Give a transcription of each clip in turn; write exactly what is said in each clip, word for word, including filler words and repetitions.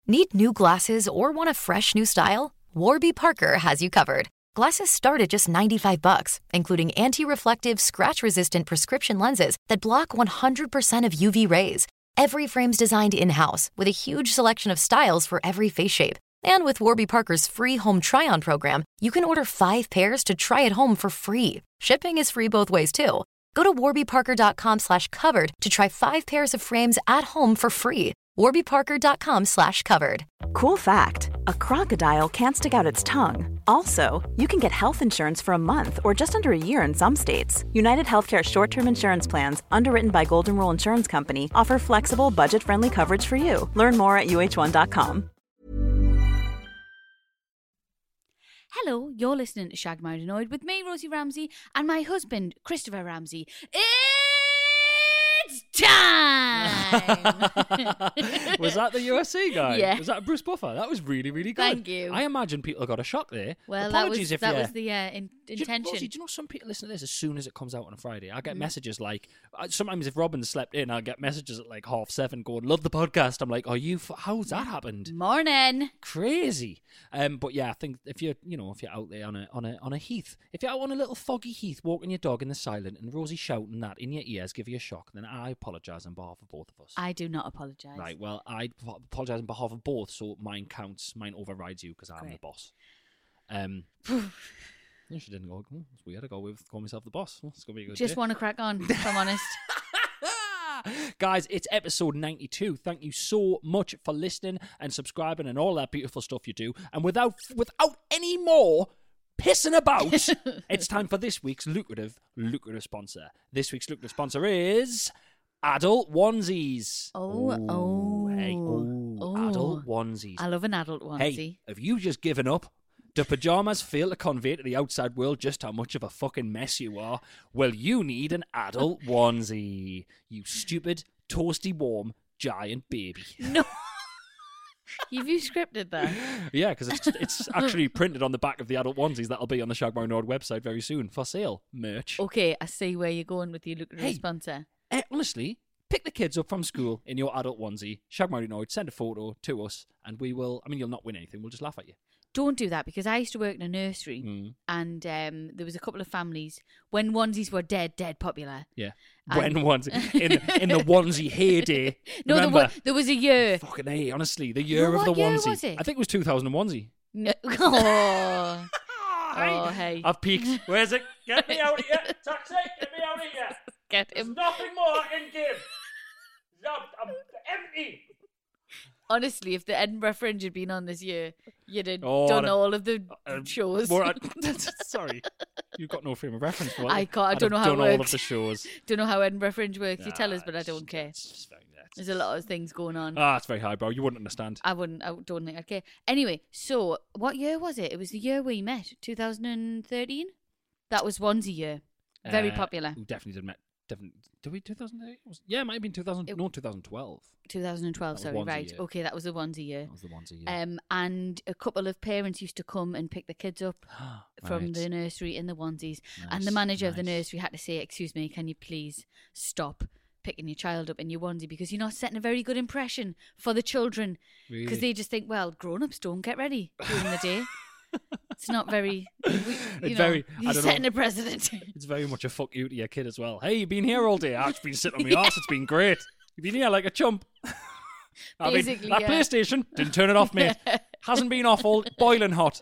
Need new glasses or want a fresh new style? Warby Parker has you covered. Glasses start at just ninety-five bucks, including anti-reflective, scratch-resistant prescription lenses that block one hundred percent of U V rays. Every frame's designed in-house with a huge selection of styles for every face shape. And with Warby Parker's free home try-on program, you can order five pairs to try at home for free. Shipping is free both ways, too. Go to warbyparker.com slash covered to try five pairs of frames at home for free. warbyparker.com slash covered. Cool fact, a crocodile can't stick out its tongue. Also, you can get health insurance for a month or just under a year in some states. United Healthcare short-term insurance plans, underwritten by Golden Rule Insurance Company, offer flexible, budget-friendly coverage for you. Learn more at U H one dot com. Hello, you're listening to Shag Married Annoyed with me, Rosie Ramsey, and my husband, Christopher Ramsey. It's time! Was that the U S C guy? Yeah. Was that Bruce Buffer? That was really, really good. Thank you. I imagine people got a shock there. Well, Apologies that was, if that you... was the uh, in, intention. Do you, Rosie, do you know some people listen to this as soon as it comes out on a Friday? I get Mm. messages like, uh, sometimes if Robin slept in, I'll get messages at like half seven going, love the podcast. I'm like, are you, f- how's that happened? Morning. Crazy. Um, but yeah, I think if you're, you know, if you're out there on a on a on a heath, if you're out on a little foggy heath walking your dog in the silent and Rosie shouting that in your ears give you a shock, then I apologise on behalf of both of us. I do not apologise. Right, well, I apologise on behalf of both, so mine counts. Mine overrides you because I'm Great. the boss. Um, yeah, she didn't go. Oh, it's weird. I go with call myself the boss. Well, it's gonna be a good Just day. want to crack on, if I'm honest. Guys, it's episode ninety-two. Thank you so much for listening and subscribing and all that beautiful stuff you do. And without without any more pissing about, it's time for this week's lucrative lucrative sponsor. This week's lucrative sponsor is Adult Onesies. Oh, oh. Hey, oh, Oh. Adult Onesies. I love an adult onesie. Hey, have you just given up? Do pajamas fail to convey to the outside world just how much of a fucking mess you are? Well, you need an adult onesie. You stupid, toasty, warm, giant baby. No. Have you scripted that? Yeah, because it's it's actually printed on the back of the adult onesies. That'll be on the Shag Married Annoyed website very soon for sale. Merch. Okay, I see where you're going with your lucrative Hey. sponsor. Eh, honestly, pick the kids up from school in your adult onesie. Shag Married Annoyed, send a photo to us, and we will. I mean, you'll not win anything. We'll just laugh at you. Don't do that, because I used to work in a nursery Mm. and um, there was a couple of families when onesies were dead, dead popular. Yeah. And- When onesie in in the onesie heyday. No, there remember? was, there was a year. Fucking A, honestly, the year Well, of the what year onesie. was it? I think it was two thousand onesie. No. Oh. Hey, Oh, hey. I've peaked. Where's it? Get me out of here. Taxi, get me out of here. Get There's him. nothing more I can give. I'm, I'm empty. Honestly, if the Edinburgh Fringe had been on this year, you'd have Oh, done the- all of the Uh, shows. More, sorry. You've got no frame of reference for it. I can't- I I'd don't know have how it done all of works. the shows. Don't know how Edinburgh Fringe works. You tell Nah, us, but I it's- don't care. it's just very- yeah, it's- There's a lot of things going on. Ah, it's very highbrow. You wouldn't understand. I wouldn't. I don't think I'd care. Anyway, so what year was it? It was the year we met, two thousand thirteen. That was onesie year. Very Uh, popular. We definitely did met. Definitely, did we two thousand eight? Yeah, it might have been two thousand. It- No, two thousand twelve. twenty twelve. That was Sorry, onesie right? year. Okay, that was the onesie year. That was the ones a year. Um, and a couple of parents used to come and pick the kids up from Right. the nursery in the onesies, and the Nice, manager of the nice. nursery had to say, "Excuse me, can you please stop picking your child up in your onesie, because you're not setting a very good impression for the children, because Really? they just think, well, grown-ups don't get ready during the day." It's not very, we, you It's know, very- I you're don't setting know. a precedent. It's very much a fuck you to your kid as well. Hey, you've been here all day. I've been sitting on my arse. It's been great. You've been here like a chump. I mean, Basically, that yeah. PlayStation didn't turn it off, mate. Hasn't been off all boiling hot.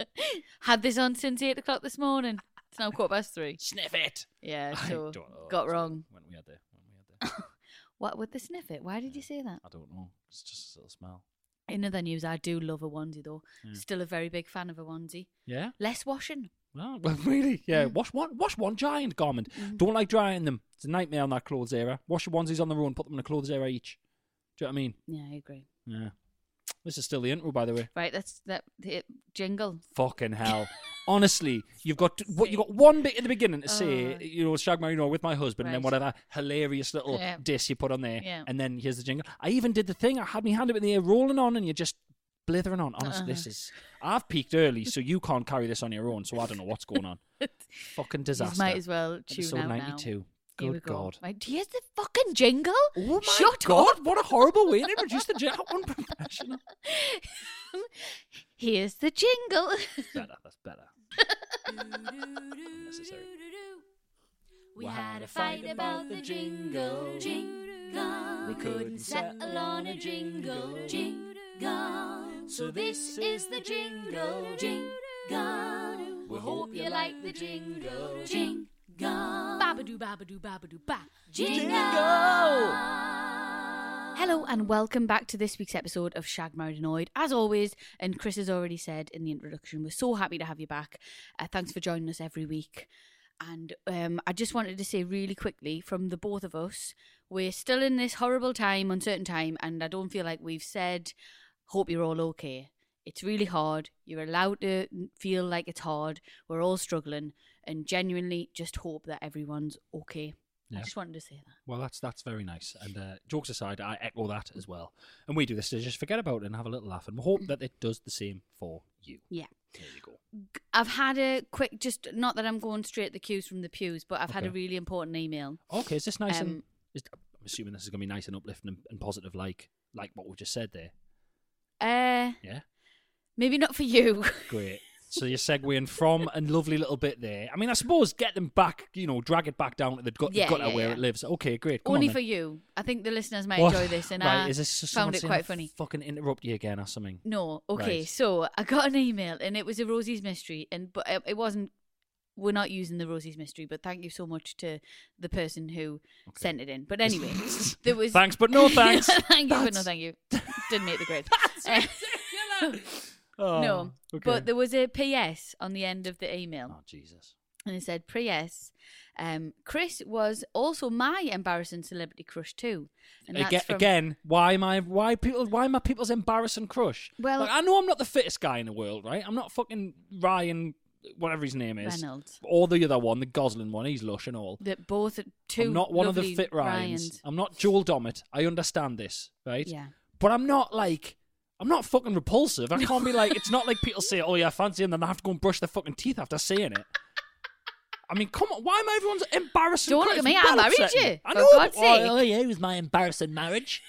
Had this on since eight o'clock this morning. It's now quarter past three. Sniff it. Yeah, I so don't know. got That's wrong. When we had the, when we had the, What with the sniff it? Why did you say that? I don't know. It's just a little smell. In other news, I do love a onesie though. Yeah. Still a very big fan of a onesie. Yeah. Less washing. Oh, well, really? Yeah. Wash one. Wash one giant garment. Don't like drying them. It's a nightmare on that clothes era. Wash your onesies on their own. Put them in a clothes era each. Do you know what I mean? Yeah, I agree. Yeah. This is still the intro, by the way. Right, that's that the jingle. Fucking hell. Honestly, you've got what you got one bit in the beginning to say, Oh. you know, Shag Married Annoyed with my husband, and then Right. whatever hilarious little Yeah. diss you put on there, Yeah. and then here's the jingle. I even did the thing. I had my hand up in the air, rolling on, and you're just blithering on. Honestly, Uh-huh. this is. I've peaked early, so you can't carry this on your own. So I don't know what's going on. Fucking You disaster. might as well tune Episode out ninety-two. now. Here we Good go. God. Right, here's the fucking jingle. Oh my Shut God! up. What a horrible way to introduce the jingle. Unprofessional. Here's the jingle. Better, that's better. Unnecessary. We had a fight about the jingle, jingle. We couldn't settle on a jingle, jingle. So this is the jingle, jingle. We hope you like the jingle, jingle. Babadoo, babadoo, babadoo, ba. Jingle! Hello and welcome back to this week's episode of Shagged, Married, Annoyed. As always, and Chris has already said in the introduction, we're so happy to have you back. Uh, thanks for joining us every week. And um, I just wanted to say really quickly, from the both of us, we're still in this horrible time, uncertain time, and I don't feel like we've said, hope you're all okay. It's really hard. You're allowed to feel like it's hard. We're all struggling, and genuinely just hope that everyone's okay. Yeah. I just wanted to say that. Well, that's that's very nice. And uh, jokes aside, I echo that as well. And we do this to just forget about it and have a little laugh. And we hope that it does the same for you. Yeah. There you go. I've had a quick, just not that I'm going straight the cues from the pews, but I've okay. had a really important email. Okay, is this nice? Um, and is, I'm assuming this is going to be nice and uplifting and, and positive, like like what we just said there. Uh, yeah. Maybe not for you. Great. So you're segueing from a lovely little bit there. I mean, I suppose get them back, you know, drag it back down to the gut, yeah, gutter yeah, where yeah. it lives. Okay, great. Come Only on, for then. you. I think the listeners might What? enjoy this, and right, I is this found it quite I funny. Fucking interrupt you again or something? No. Okay, Right. so I got an email, and it was a Rosie's Mystery, and but it, it wasn't. We're not using the Rosie's Mystery, but thank you so much to the person who Okay. sent it in. But anyway, there was thanks, but no thanks. thank you, but no That's- thank you. Didn't make the grade. That's Uh, ridiculous. Oh, no, okay. but there was a P S on the end of the email. Oh, Jesus. And it said, P S Um, Chris was also my embarrassing celebrity crush too. And that's Again, from, again, why am I? Why people? Why am I people's embarrassing crush? Well- like, I know I'm not the fittest guy in the world, right? I'm not fucking Ryan, whatever his name is, Reynolds. or the other one, the Gosling one. He's lush and all. That both two I'm not one of the lovely fit Ryans. Ryans. I'm not Joel Dommett. I understand this, right? Yeah. But I'm not like. I'm not fucking repulsive. I can't be like. It's not like people say, "Oh yeah, I fancy him," then I have to go and brush their fucking teeth after saying it. I mean, come on. Why am I everyone's embarrassing? Don't look crush? at me, It's I well married upsetting. you, I for know. God's but- sake. Oh, oh yeah, it was my embarrassing marriage.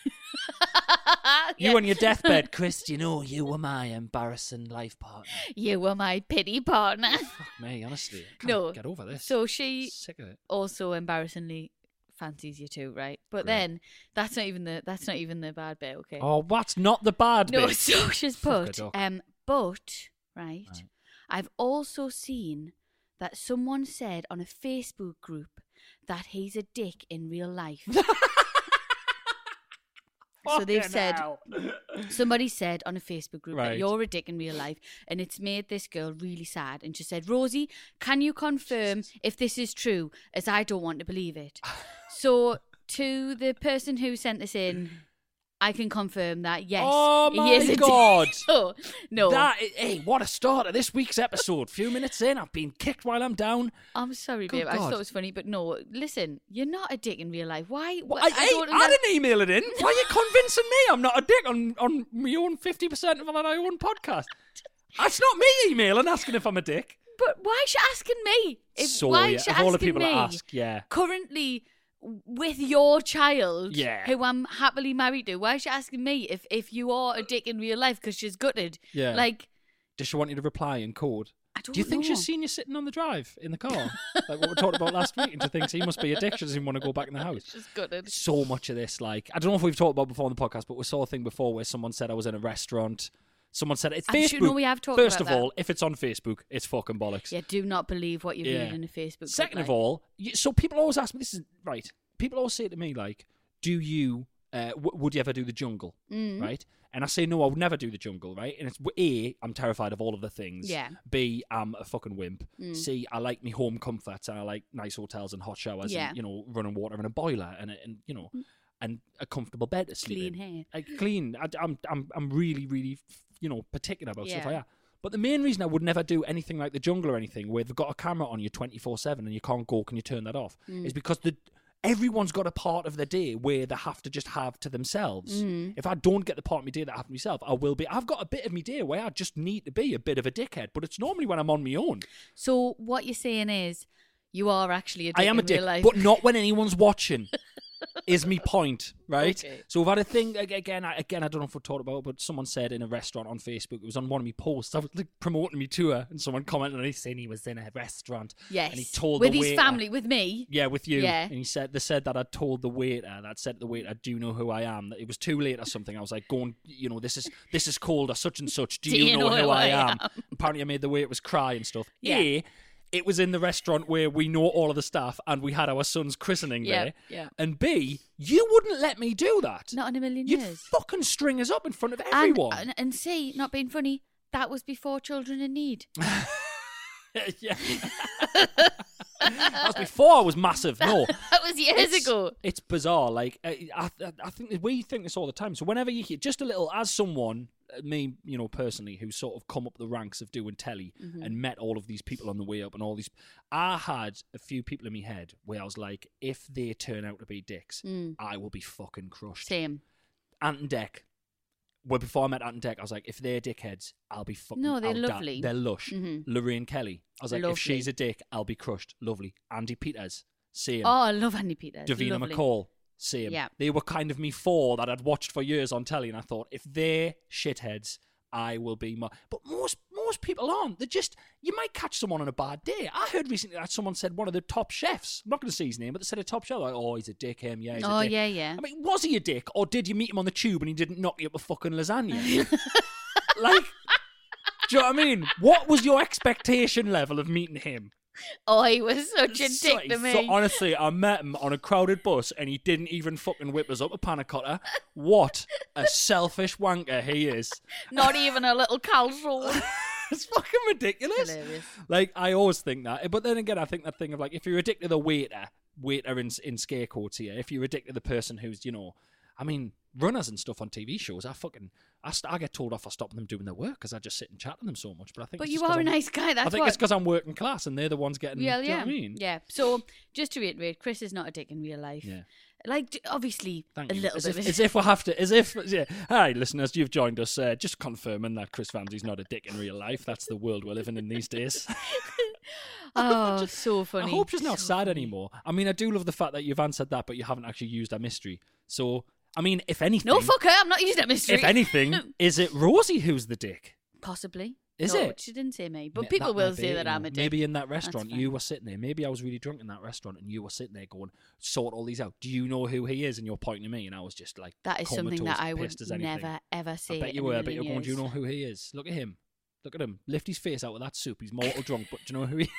Yeah. You on your deathbed, Chris. You know you were my embarrassing life partner. You were my pity partner. Fuck me, honestly. I can't No. get over this. So she Sick of it. also embarrassingly fancies you too, right? But Great. then that's not even the that's not even the bad bit, okay? Oh, that's not the bad no, bit. so she's Fuck a put duck. um but right, Right. I've also seen that someone said on a Facebook group that he's a dick in real life. So they've Fucking said, hell. somebody said on a Facebook group that Right. you're a dick in real life, and it's made this girl really sad. And she said, Rosie, can you confirm if this is true, as I don't want to believe it? So to the person who sent this in, I can confirm that, yes, Oh he my is a dick. God. No, no. That, hey, what a start of this week's episode. Few minutes in, I've been kicked while I'm down. I'm sorry, Good babe. I just God. thought it was funny, but no. Listen, you're not a dick in real life. Why? Well, wh- I, hey, don't I didn't email it in. Why are you convincing me I'm not a dick on, on my own fifty percent of my own podcast? That's not me emailing asking if I'm a dick. But why is she asking me? If, So, why yeah, is she of asking all the people me? that ask, yeah. Currently with your child, Yeah. who I'm happily married to, why is she asking me if, if you are a dick in real life because she's gutted? Yeah. Like, Does she want you to reply in code? I don't Do you think know. she's seen you sitting on the drive in the car? Like what we talked about last week, and she thinks he must be a dick. She doesn't even want to go back in the house. She's gutted. So much of this, like, I don't know if we've talked about before on the podcast, but we saw a thing before where someone said I was in a restaurant. Someone said it's I'm Facebook. sure- no, we have talked First about of that. all, if it's on Facebook, it's fucking bollocks. Yeah, do not believe what you Yeah. read in a Facebook group, Second of like. all, you, so people always ask me, this is right. People always say to me, like, do you, uh, w- would you ever do the jungle? Mm. Right? And I say, no, I would never do the jungle, right? And it's A, I'm terrified of all of the things. Yeah. B, I'm a fucking wimp. Mm. C, I like me home comforts and I like nice hotels and hot showers Yeah. and, you know, running water and a boiler and, a- and you know, and a comfortable bed to sleep Clean in. hair. Like, clean. I, I'm, I'm, I'm really, really, you know, particular about stuff Yeah. like that. But the main reason I would never do anything like the jungle or anything where they've got a camera on you twenty-four seven and you can't go, can you turn that off? Mm. Is because the everyone's got a part of their day where they have to just have to themselves. Mm. If I don't get the part of my day that I have to myself, I will be. I've got a bit of my day where I just need to be a bit of a dickhead, but it's normally when I'm on my own. So what you're saying is you are actually a dick I am in a dick, real life. but not when anyone's watching. is me point, right? Okay. So we've had a thing again. I, again, I don't know if we talked about it, but someone said in a restaurant on Facebook. It was on one of my posts. I was like promoting me tour, and someone commented on it saying he was in a restaurant. Yes. And he told with the his waiter, family, with me. Yeah, with you. Yeah. And he said they said that I told the waiter that said to the waiter, "Do you know who I am?" That it was too late or something. I was like, "Go on, you know, this is this is called or such and such. Do, Do you, know, who I am?" am? Apparently, I made the waiter was cry and stuff. Yeah. A, it was in the restaurant where we know all of the staff and we had our son's christening Yeah, there. yeah. And B, you wouldn't let me do that. Not in a million You'd years. fucking string us up in front of And, everyone. and, and C, not being funny, that was before Children in Need. Yeah. That was before I was massive. No. That was years It's- ago. It's bizarre. Like I, I, I think that we think this all the time. So whenever you hear just a little, as someone, uh, me, you know, personally, who's sort of come up the ranks of doing telly Mm-hmm. and met all of these people on the way up, and all these, I had a few people in my head where I was like, if they turn out to be dicks, Mm. I will be fucking crushed. Same. Ant and Dec. Well, before I met Ant and Dec, I was like, if they're dickheads, I'll be fucking. No, they're I'll die. lovely. They're lush. Mhm. Lorraine Kelly. I was like, Lovely. if she's a dick, I'll be crushed. Lovely. Andy Peters. Same. Oh, I love Andy Peters. Davina Lovely. McCall. Same. Yeah. They were kind of me four that I'd watched for years on telly, and I thought, if they're shitheads, I will be more. But most most people aren't. They're just, you might catch someone on a bad day. I heard recently that someone said one of the top chefs, I'm not going to say his name, but they said a top chef, like, oh, he's a dick, him, yeah, he's Oh, a dick. yeah, yeah. I mean, was he a dick, or did you meet him on the tube and he didn't knock you up a fucking lasagna? Like, do you know what I mean? What was your expectation level of meeting him? Oh, he was such a So- dick to me. so honestly, I met him on a crowded bus and he didn't even fucking whip us up a panna cotta. What a selfish wanker he is. Not even a little calzone. It's fucking ridiculous. Hilarious. Like, I always think that. But then again, I think that thing of like, if you're addicted to the waiter, waiter in, in scare quotes here, if you're addicted to the person who's, you know, I mean, runners and stuff on T V shows, I fucking, I, st- I get told off for stopping them doing their work because I just sit and chat to them so much. But I think But it's you just 'cause are a I'm- nice guy. That's I think what. it's because I'm working class and they're the ones getting, Yeah, do you yeah. know what I mean? Yeah. So, just to reiterate, Chris is not a dick in real life. Yeah. Like, d- obviously, Thank a you. little As bit. if, of as if we have to, as if, yeah. Hi, listeners, you've joined us. Uh, just confirming that Chris Ramsey's not a dick in real life. That's the world we're living in these days. Oh, so funny. I hope she's not So sad funny. anymore. I mean, I do love the fact that you've answered that, but you haven't actually used our mystery. So, I mean, if anything, No, fuck her. I'm not using that mystery. if anything, is it Rosie who's the dick? Possibly. Is No, it? She didn't say me. But Ma- people that will might say be it, that you I'm know. a dick. Maybe in that That's restaurant, fine. you were sitting there. Maybe I was really drunk in that restaurant, and you were sitting there going, "Sort all these out. Do you know who he is?" And you're pointing to me, and I was just like, That is something comatose, that I would pissed as anything. never, ever say. I bet you in were. a I bet you're million going, "Do you years. know who he is? Look at him. Look at him. Lift his face out of that soup. He's mortal drunk, but do you know who he?"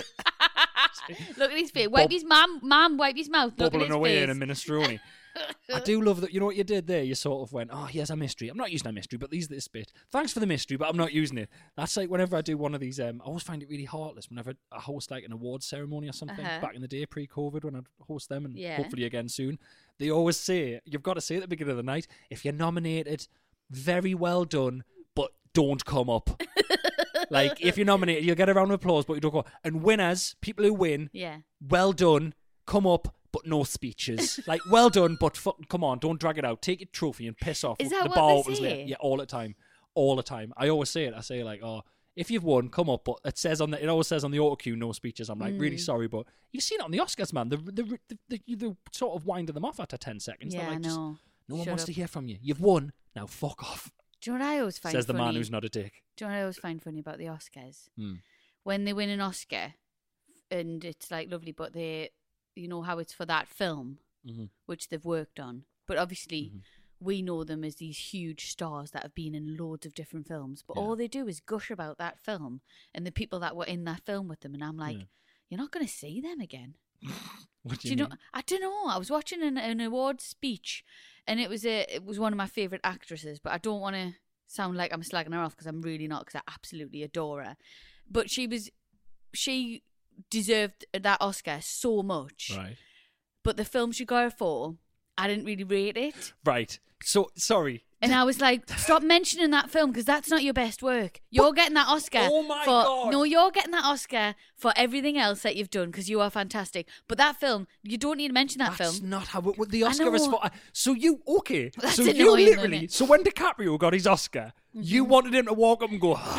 Look at his face. Wipe Bob- his mum, mum, wipe his mouth. Look at Bubbling his away face. in a minestrone. I do love that. You know what you did there? You sort of went, "Oh, here's a mystery. I'm not using a mystery, but these this bit. Thanks for the mystery, but I'm not using it." That's like whenever I do one of these. Um, I always find it really heartless whenever I host like an awards ceremony or something. Uh-huh. Back in the day, pre-COVID, when I'd host them, and Yeah. hopefully again soon. They always say you've got to say at the beginning of the night, if you're nominated, very well done, but don't come up. Like if you're nominated, you'll get a round of applause, but you don't go. And winners, people who win, Yeah. well done, come up, but no speeches. Like, well done, but fucking come on, don't drag it out. Take your trophy and piss off. Is that the what bar they opens say? later. Yeah, all the time. All the time. I always say it. I say, like, oh, if you've won, come up. But it says on the, it always says on the auto cue, no speeches. I'm like, Mm. really sorry, but you've seen it on the Oscars, man. The, the, the, the, the, the sort of winding them off after ten seconds. They're Yeah, like, I just, know. no one Shut wants up. to hear from you. You've won. Now fuck off. Do you know what I always find Says the funny? man who's not a dick. Do you know what I always find funny about the Oscars? Hmm. When they win an Oscar, and it's like lovely, but they, you know how it's for that film, Mhm. which they've worked on. But obviously, Mhm. we know them as these huge stars that have been in loads of different films. But Yeah. all they do is gush about that film and the people that were in that film with them. And I'm like, Yeah. you're not going to see them again. What do Do you, you know? mean? I don't know. I was watching an, an award speech, and it was a it was one of my favorite actresses. But I don't want to sound like I'm slagging her off because I'm really not. Because I absolutely adore her. But she was, she deserved that Oscar so much. Right. But the film she got it for, I didn't really rate it, Right. So, sorry. and I was like, stop mentioning that film because that's not your best work. You're getting that Oscar. Oh my for, God. No, you're getting that Oscar for everything else that you've done because you are fantastic. But that film, you don't need to mention that That's film. not how it, the I Oscar is know. for. So you okay? That's so you annoying, literally. isn't it? So when DiCaprio got his Oscar, you wanted him to walk up and go, ah,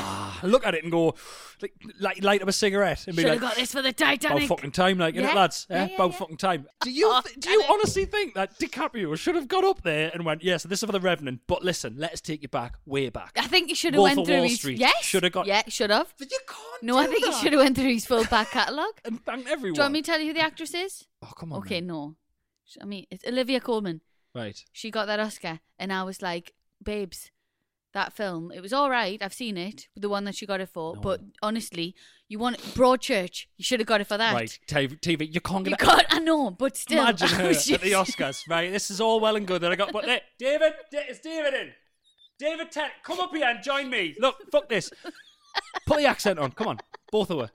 look at it and go, like, like light up a cigarette and be Should like, have got this for the about Titanic. fucking time, like, Yeah. innit, lads? Yeah, Eh? yeah, about yeah. fucking time. Do you Oh, th- do you damn it. honestly think that DiCaprio should have got up there and went, yeah, so this is for the Revenant, but listen, let us take you back, way back. I think you should have Wolf went of through Wall his. Street. Yes. Should have got. Yeah, should have. But you can't. No, do I think that. you should have went through his full back catalogue. And thanked everyone. Do you want me to tell you who the actress is? Oh, come on. Okay, man. no. I mean, it's Olivia Colman. Right. She got that Oscar, and I was like, babes, that film, it was all right. I've seen it, the one that she got it for. No. But honestly, you want Broadchurch, you should have got it for that. Right. T V, T V you can't get You that. can't, I know, but still. Imagine I her was at the just- Oscars, right? This is all well and good that I got, but there, David, it's David in. David Tennant, come up here and join me. Look, fuck this. Put the accent on. Come on, both of her.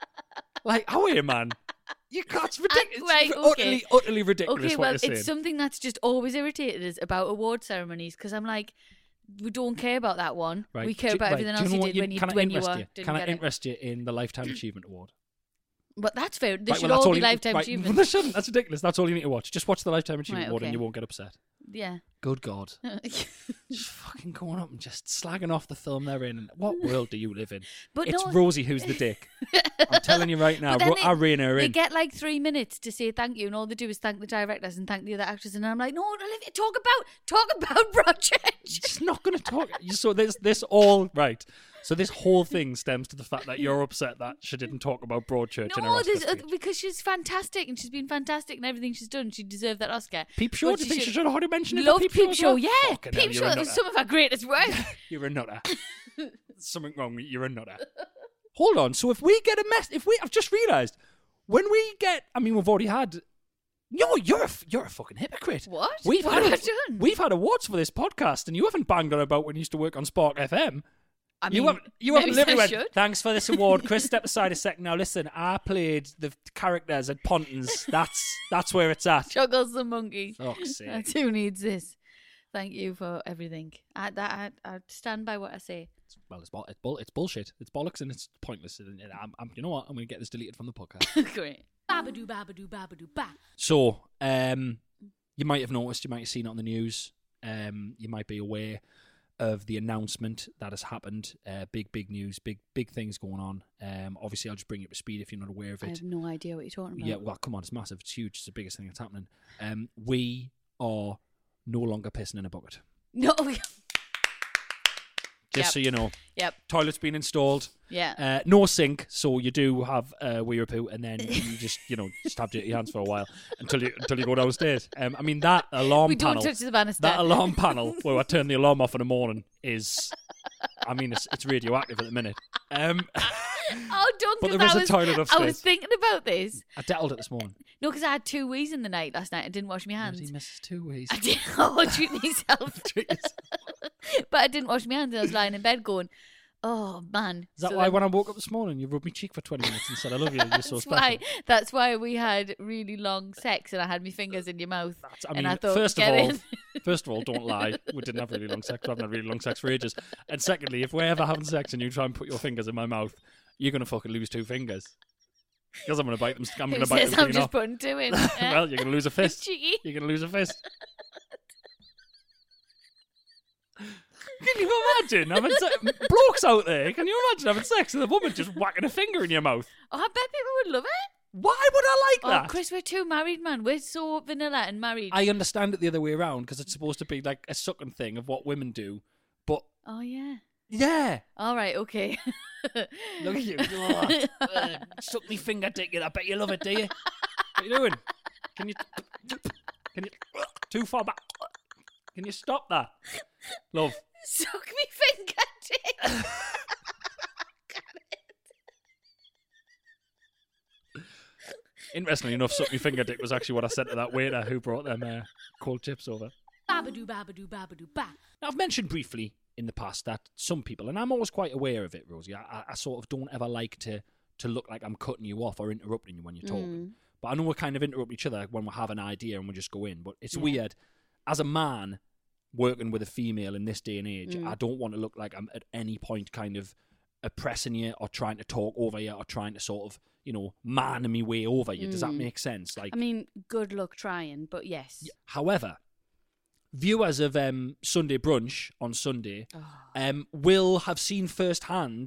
Like, how are you, man? You can't. It's ridiculous. right, It's okay. utterly, utterly ridiculous. Okay, what well, you're it's saying. something that's just always irritated us about award ceremonies because I'm like, we don't care about that one. Right. We care Do- about right. everything Do else know you what did when you can I when you interest were you? didn't Can I get it. interest you in the Lifetime Achievement Award? But that's fair. They Right, should well, that's all be you- lifetime right, achievements. They shouldn't. That's ridiculous. That's all you need to watch. Just watch the Lifetime Achievement Right, Award and okay. you won't get upset. Yeah. Good God. Just fucking going up and just slagging off the film they're in. What world do you live in? But it's no- Rosie who's the dick. I'm telling you right now. But then Ro- they- I rein her They in. get like three minutes to say thank you, and all they do is thank the directors and thank the other actors. And I'm like, no, Olivia, talk about talk about Broadchurch. Just not going to talk. You So this, this all right. So this whole thing stems to the fact that you're upset that she didn't talk about Broadchurch in her No, Oscar there's, uh, speech. because she's fantastic and she's been fantastic and everything she's done. She deserved that Oscar. Peep Show? But Do you think she should- should have already mentioned it? Loved for Peep, Peep, as Show, well? yeah. Fucking hell, Peep you're Show a was nutter. some of our greatest work. You're a nutter. There's something wrong with you. You're a nutter. Hold on. So if we get a mess, if we, I've just realised, when we get, I mean, we've already had. No, you're a, you're a fucking hypocrite. What? We've What had have I done? We've had awards for this podcast, and you haven't banged on about when you used to work on Spark F M. I you mean, haven't, you maybe haven't literally I went, should. thanks for this award. Chris, step aside a second. Now listen, I played the characters at Pontins. That's that's where it's at. Chuckles the monkey. Fuck's sake. That's who needs this. Thank you for everything. I, that, I, I stand by what I say. Well, it's, bull- it's, bull- it's bullshit. It's bollocks and it's pointless. And I'm, I'm, you know what? I'm going to get this deleted from the podcast. Great. Babadoo, babadoo, babadoo, ba. So, um, you might have noticed, you might have seen it on the news. Um, you might be aware of the announcement that has happened. Uh, big, big news, big, big things going on. Um, obviously, I'll just bring you up to speed if you're not aware of I it. have no idea what you're talking about. Yeah, well, come on, it's massive. It's huge. It's the biggest thing that's happening. Um, we are no longer pissing in a bucket. No. Just Yep. so you know. Yep. Toilet's been installed. Yeah. Uh, no sink, so you do have a wee or poo, and then you just, you know, just have dirty hands for a while until you until you go downstairs. Um, I mean, that alarm we don't panel, touch the banister. that alarm panel where I turn the alarm off in the morning is, I mean, it's, it's radioactive at the minute. Um, Oh, don't. But 'cause there is I a was, toilet I upstairs. was thinking about this. I dealt it this morning. No, because I had two wees in the night last night. I didn't wash my hands. Bloody misses two ways. I did. Oh, treat myself. Treat yourself. But I didn't wash my hands. And I was lying in bed going, "Oh man." Is that So why then- when I woke up this morning, you rubbed me cheek for twenty minutes and said, "I love you. You're so That's special." why. That's why we had really long sex, and I had my fingers in your mouth. That's- I mean, and I thought, first of get all, in. first of all, don't lie. We didn't have really long sex. We haven't had really long sex for ages. And secondly, if we're ever having sex and you try and put your fingers in my mouth, you're gonna fucking lose two fingers. Because I'm gonna bite them. I'm Who gonna bite says them I'm clean just off. putting two in? Well, you're gonna lose a fist. Cheeky. You're gonna lose a fist. Can you imagine having se- blokes out there? Can you imagine having sex with a woman just whacking a finger in your mouth? Oh, I bet people would love it. Why would I like Oh, that? Chris, we're two married man. We're so vanilla and married. I understand it the other way around because it's supposed to be like a sucking thing of what women do, but Oh yeah. yeah. All right. Okay. Look at you. Oh, uh, suck me finger, dick. I bet you love it, do you? What are you doing? Can you... Can you... Too far back. Can you stop that? Love. Suck me finger, dick. Interestingly enough, suck me finger, dick was actually what I said to that waiter who brought them uh, cold chips over. Babadoo, babadoo, babadoo, ba. Now, I've mentioned briefly in the past that some people, and I'm always quite aware of it, Rosie, I, I sort of don't ever like to, to look like I'm cutting you off or interrupting you when you're talking. But I know we kind of interrupt each other when we have an idea and we just go in. But it's Yeah. weird. As a man working with a female in this day and age, I don't want to look like I'm at any point kind of oppressing you or trying to talk over you or trying to sort of, you know, man me way over you. Does that make sense? Like, I mean, good luck trying, but yes. however, viewers of um, Sunday Brunch on Sunday um, will have seen firsthand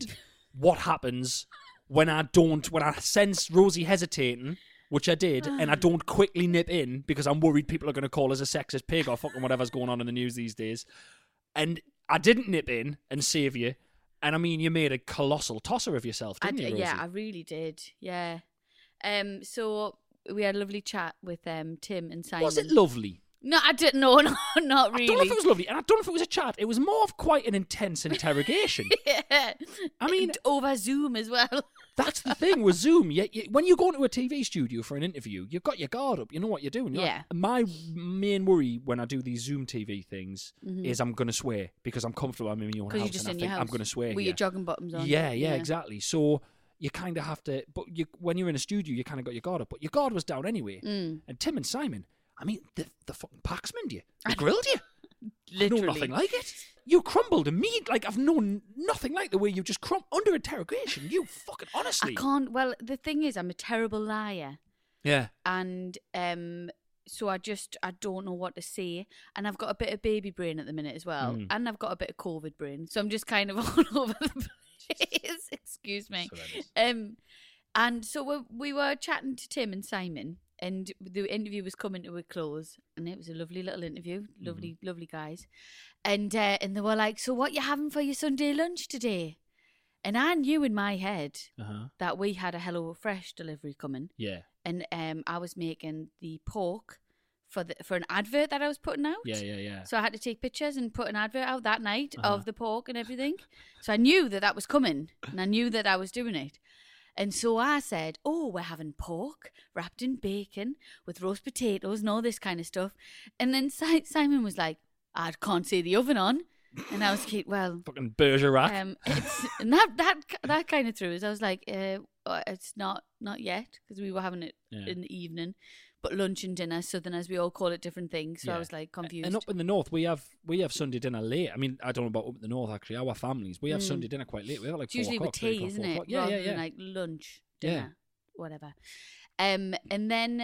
what happens when I don't, when I sense Rosie hesitating, which I did, and I don't quickly nip in because I'm worried people are going to call us a sexist pig or fucking whatever's going on in the news these days. And I didn't nip in and save you. And I mean, you made a colossal tosser of yourself, didn't I d- you, Rosie? Yeah, I really did. Yeah. Um. So we had a lovely chat with um Tim and Simon. Was it lovely? No, I didn't. No, no, not really. I don't know if it was lovely, and I don't know if it was a chat. It was more of quite an intense interrogation. Yeah. I mean, And over Zoom as well. that's the thing with Zoom. You, you, when you go into a T V studio for an interview, you've got your guard up. You know what you're doing. You're Yeah. Like, my main worry when I do these Zoom T V things Mhm. is I'm going to swear because I'm comfortable. I'm in my own Because house you're just and I in think your house. I'm going to swear with here. your jogging bottoms on. Yeah, yeah, exactly. So you kind of have to. But you, when you're in a studio, you kind of got your guard up. But your guard was down anyway. Mm. And Tim and Simon, I mean, the the fucking packsman you. They grilled you. I've Literally. known nothing like it. You crumbled immediately. Like, I've known nothing like the way you just crumbled under interrogation. You fucking honestly. I can't. Well, the thing is, I'm a terrible liar, Yeah. and um, so I just I don't know what to say, and I've got a bit of baby brain at the minute as well, Mm. and I've got a bit of COVID brain, so I'm just kind of all over the place. Excuse me. That's horrendous. Um, and so we we were chatting to Tim and Simon, and the interview was coming to a close, and it was a lovely little interview, lovely, Mm-hmm. lovely guys, and uh, and they were like, "So what you having for your Sunday lunch today?" And I knew in my head Uh-huh. that we had a Hello Fresh delivery coming, Yeah. and um, I was making the pork for the for an advert that I was putting out. Yeah, yeah, yeah. So I had to take pictures and put an advert out that night Uh-huh. of the pork and everything. So I knew that that was coming, and I knew that I was doing it. And so I said, "Oh, we're having pork wrapped in bacon with roast potatoes and all this kind of stuff." And then si- Simon was like, "I can't see the oven on," and I was like, "Well." Fucking Bergerac. Um, it's, and that that that kind of threw us. I was like, uh, uh, "It's not not yet," because we were having it Yeah. in the evening, but lunch and dinner, Southerners, we all call it different things. So Yeah. I was like confused. And up in the north, we have we have Sunday dinner late. I mean, I don't know about up in the north actually. Our families, we have Mm. Sunday dinner quite late. We have like it's four usually o'clock, with three tea, o'clock, isn't four it? o'clock. Yeah, Rather yeah, yeah. than like lunch, Yeah. dinner, whatever. Um, and then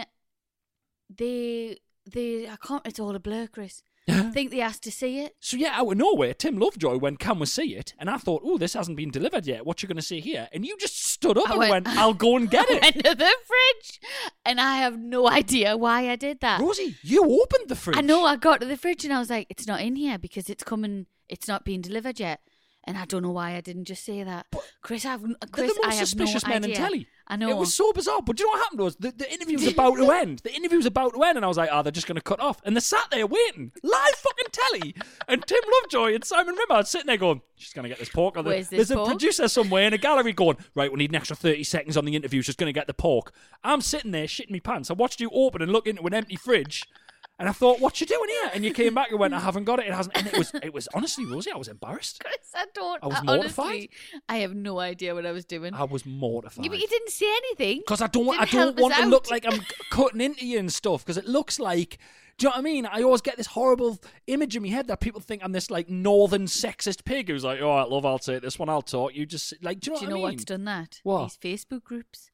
they they I can't. It's all a blur, Chris. I think they asked to see it. So yeah, out of nowhere, Tim Lovejoy went, "Can we see it?" And I thought, "Oh, this hasn't been delivered yet. What you going to see here?" And you just stood up I and went- went, "I'll go and get I it." went to the fridge, and I have no idea why I did that. Rosie, you opened the fridge. I know. I got to the fridge and I was like, "It's not in here because it's coming. It's not being delivered yet." And I don't know why I didn't just say that. Chris, I've They're Chris, the most I have suspicious no men idea. in telly. I know. It was so bizarre. But do you know what happened was the, the interview was about to end. The interview was about to end, and I was like, "Oh, they're just going to cut off." And they sat there waiting, live fucking telly. And Tim Lovejoy and Simon Rimmer sitting there going, "She's going to get this pork." Or the- Where's this There's a pork? producer somewhere in a gallery going, "Right, we need an extra thirty seconds on the interview. She's going to get the pork." I'm sitting there shitting me pants. I watched you open and look into an empty fridge. And I thought, "What you doing here?" And you came back and went, "I haven't got it. It hasn't." And it was, it was honestly, Rosie, I was embarrassed. Chris, I don't. I was I mortified. Honestly, I have no idea what I was doing. I was mortified. Yeah, but you didn't say anything. Because I don't, I Didn't don't help us want to out. look like I'm c- cutting into you and stuff. Because it looks like, do you know what I mean? I always get this horrible image in my head that people think I'm this like northern sexist pig who's like, "All right, love, I'll take this one. I'll talk." You just like, do you know Do what you know I mean? what's done that? What? These Facebook groups.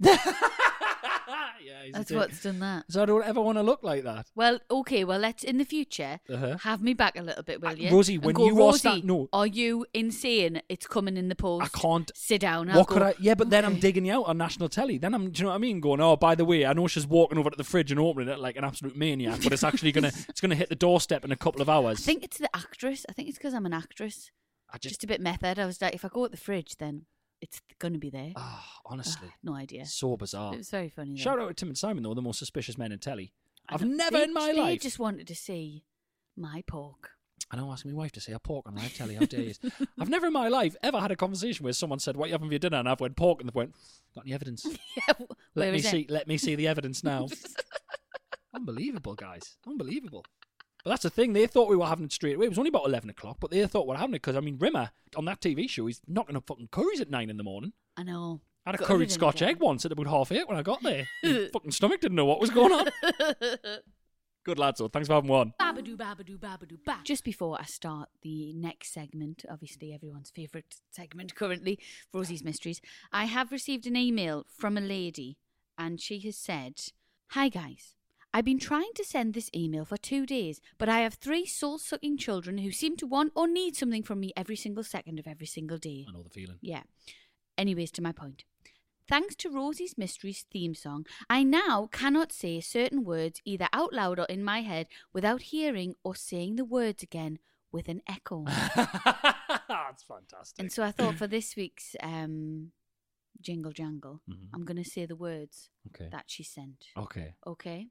Yeah, he's a That's dick. what's done that. So I don't ever want to look like that. Well, okay. Well, let's in the future Uh-huh. have me back a little bit, will Uh, you? Rosie, And when go, you asked Rosie, that- no. are you insane? It's coming in the post. I can't. Sit down. I'll What go, could I? Yeah, but then I'm "Okay." digging you out on national telly. Then I'm, do you know what I mean? Going, "Oh, by the way, I know she's walking over to the fridge and opening it like an absolute maniac, but it's actually gonna, it's gonna hit the doorstep in a couple of hours." I think it's the actress. I think it's because I'm an actress. I Just, just, a bit method. I was like, if I go at the fridge, then it's going to be there. oh, honestly, Ah, no idea. so bizarre. It was very funny. Though. Shout out to Tim and Simon, though, the most suspicious men in telly. I I've don't- never they, in my they life. just wanted to see my pork. I know, asking my wife to say a pork on live telly. How dare you? I've never in my life ever had a conversation where someone said, "What you having for your dinner?" And I've went pork, and they've went, "Got any evidence? Yeah, Let where me is it? see. Let me see the evidence now." Unbelievable, guys. Unbelievable. But that's the thing. They thought we were having it straight away. It was only about eleven o'clock, but they thought we were having it because I mean, Rimmer on that T V show, he's knocking up fucking curries at nine in the morning. I know. I had a Got curried everything Scotch again. egg once at about half eight when I got there. My fucking stomach didn't know what was going on. Good lads, though. Thanks for having one. Babadoo, babadoo, babadoo, ba. Just before I start the next segment, obviously everyone's favourite segment currently, Rosie's Mysteries, I have received an email from a lady and she has said, "Hi guys, I've been trying to send this email for two days, but I have three soul-sucking children who seem to want or need something from me every single second of every single day." I know the feeling. Yeah. Anyways, to my point. Thanks to Rosie's Mysteries theme song, I now cannot say certain words either out loud or in my head without hearing or saying the words again with an echo. That's fantastic. And so I thought for this week's um, Jingle Jangle, Mhm. I'm going to say the words Okay. that she sent. Okay. Okay?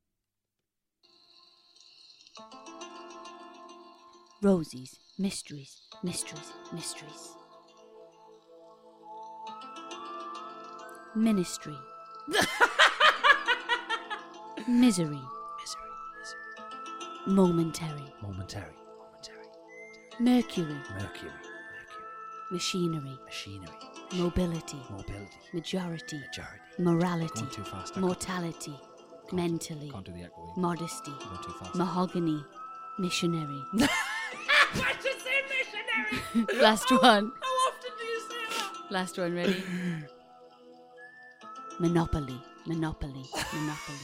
Rosie's Mysteries, Mysteries, Mysteries. Ministry. Misery. Misery. Misery. Momentary. Momentary. Momentary. Mercury. Mercury. Mercury. Machinery. Machinery. Mobility. Mobility. Majority. Majority. Morality. Going too fast. I can't- Mortality. can't- Mentally. Can't do the echo. Modesty. Going too fast. Mahogany. Missionary. I should say missionary. Last one. How often do you say that? Last one, ready? Monopoly. Monopoly. Monopoly.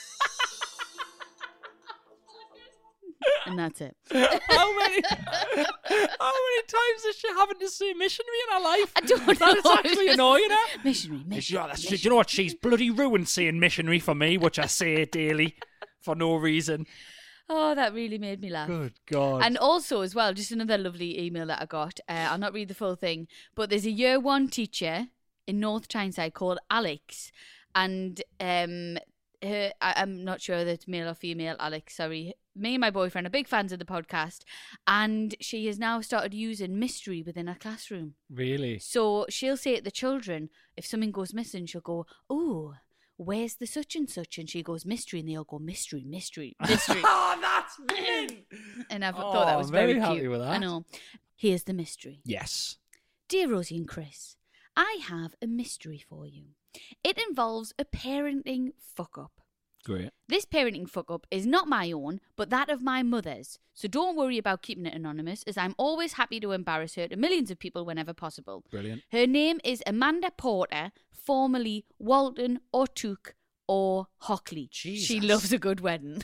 And that's it. How many? How many times is she having to say missionary in her life? I don't That is know. actually annoying her. Missionary. It's- Missionary. yeah, that's, do you know what? She's bloody ruined saying missionary for me, which I say daily for no reason. Oh, that really made me laugh. Good God. And also, as well, just another lovely email that I got. Uh, I'll not read the full thing, but there's a year one teacher in North Tyneside called Alex, and um, her, I, I'm not sure that it's male or female. Alex, sorry. Me and my boyfriend are big fans of the podcast, and she has now started using mystery within her classroom. Really? So she'll say to the children, if something goes missing, she'll go, "Oh, where's the such and such?" And she goes, "Mystery," and they all go, "Mystery, mystery, mystery." Oh, that's mint. And I thought Oh, that was I'm very, very cute. happy with I that. know. Here's the mystery. Yes. Dear Rosie and Chris, I have a mystery for you. It involves a parenting fuck-up. Great. This parenting fuck-up is not my own, but that of my mother's. So don't worry about keeping it anonymous, as I'm always happy to embarrass her to millions of people whenever possible. Brilliant. Her name is Amanda Porter, formerly Walton O'Toole or Hockley. Jesus. She loves a good wedding.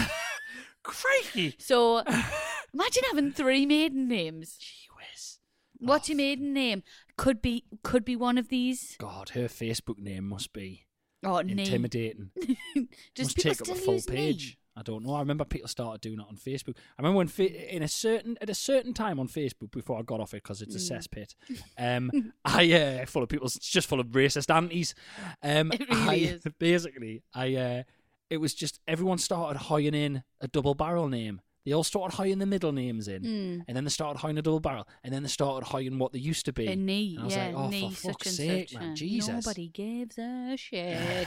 Crikey. So imagine having three maiden names. Gee whiz. What's your maiden name? Could be could be one of these. God, her Facebook name must be Oh, name. intimidating. Does must people take up still a full use page. name? I don't know. I remember people started doing it on Facebook. I remember when fa- in a certain at a certain time on Facebook before I got off it because it's a Mm. cesspit. Um, I uh, full of people. It's just full of racist aunties. Um, It really I, is. Basically, I uh, it was just everyone started hiring in a double barrel name. They all started hiring the middle names in, Mm. and then they started hiring a double barrel, and then they started hiring what they used to be. A knee, And I was yeah, like, oh, knee, for such fuck's and sake, such. man, uh, Jesus. Nobody gives a shit.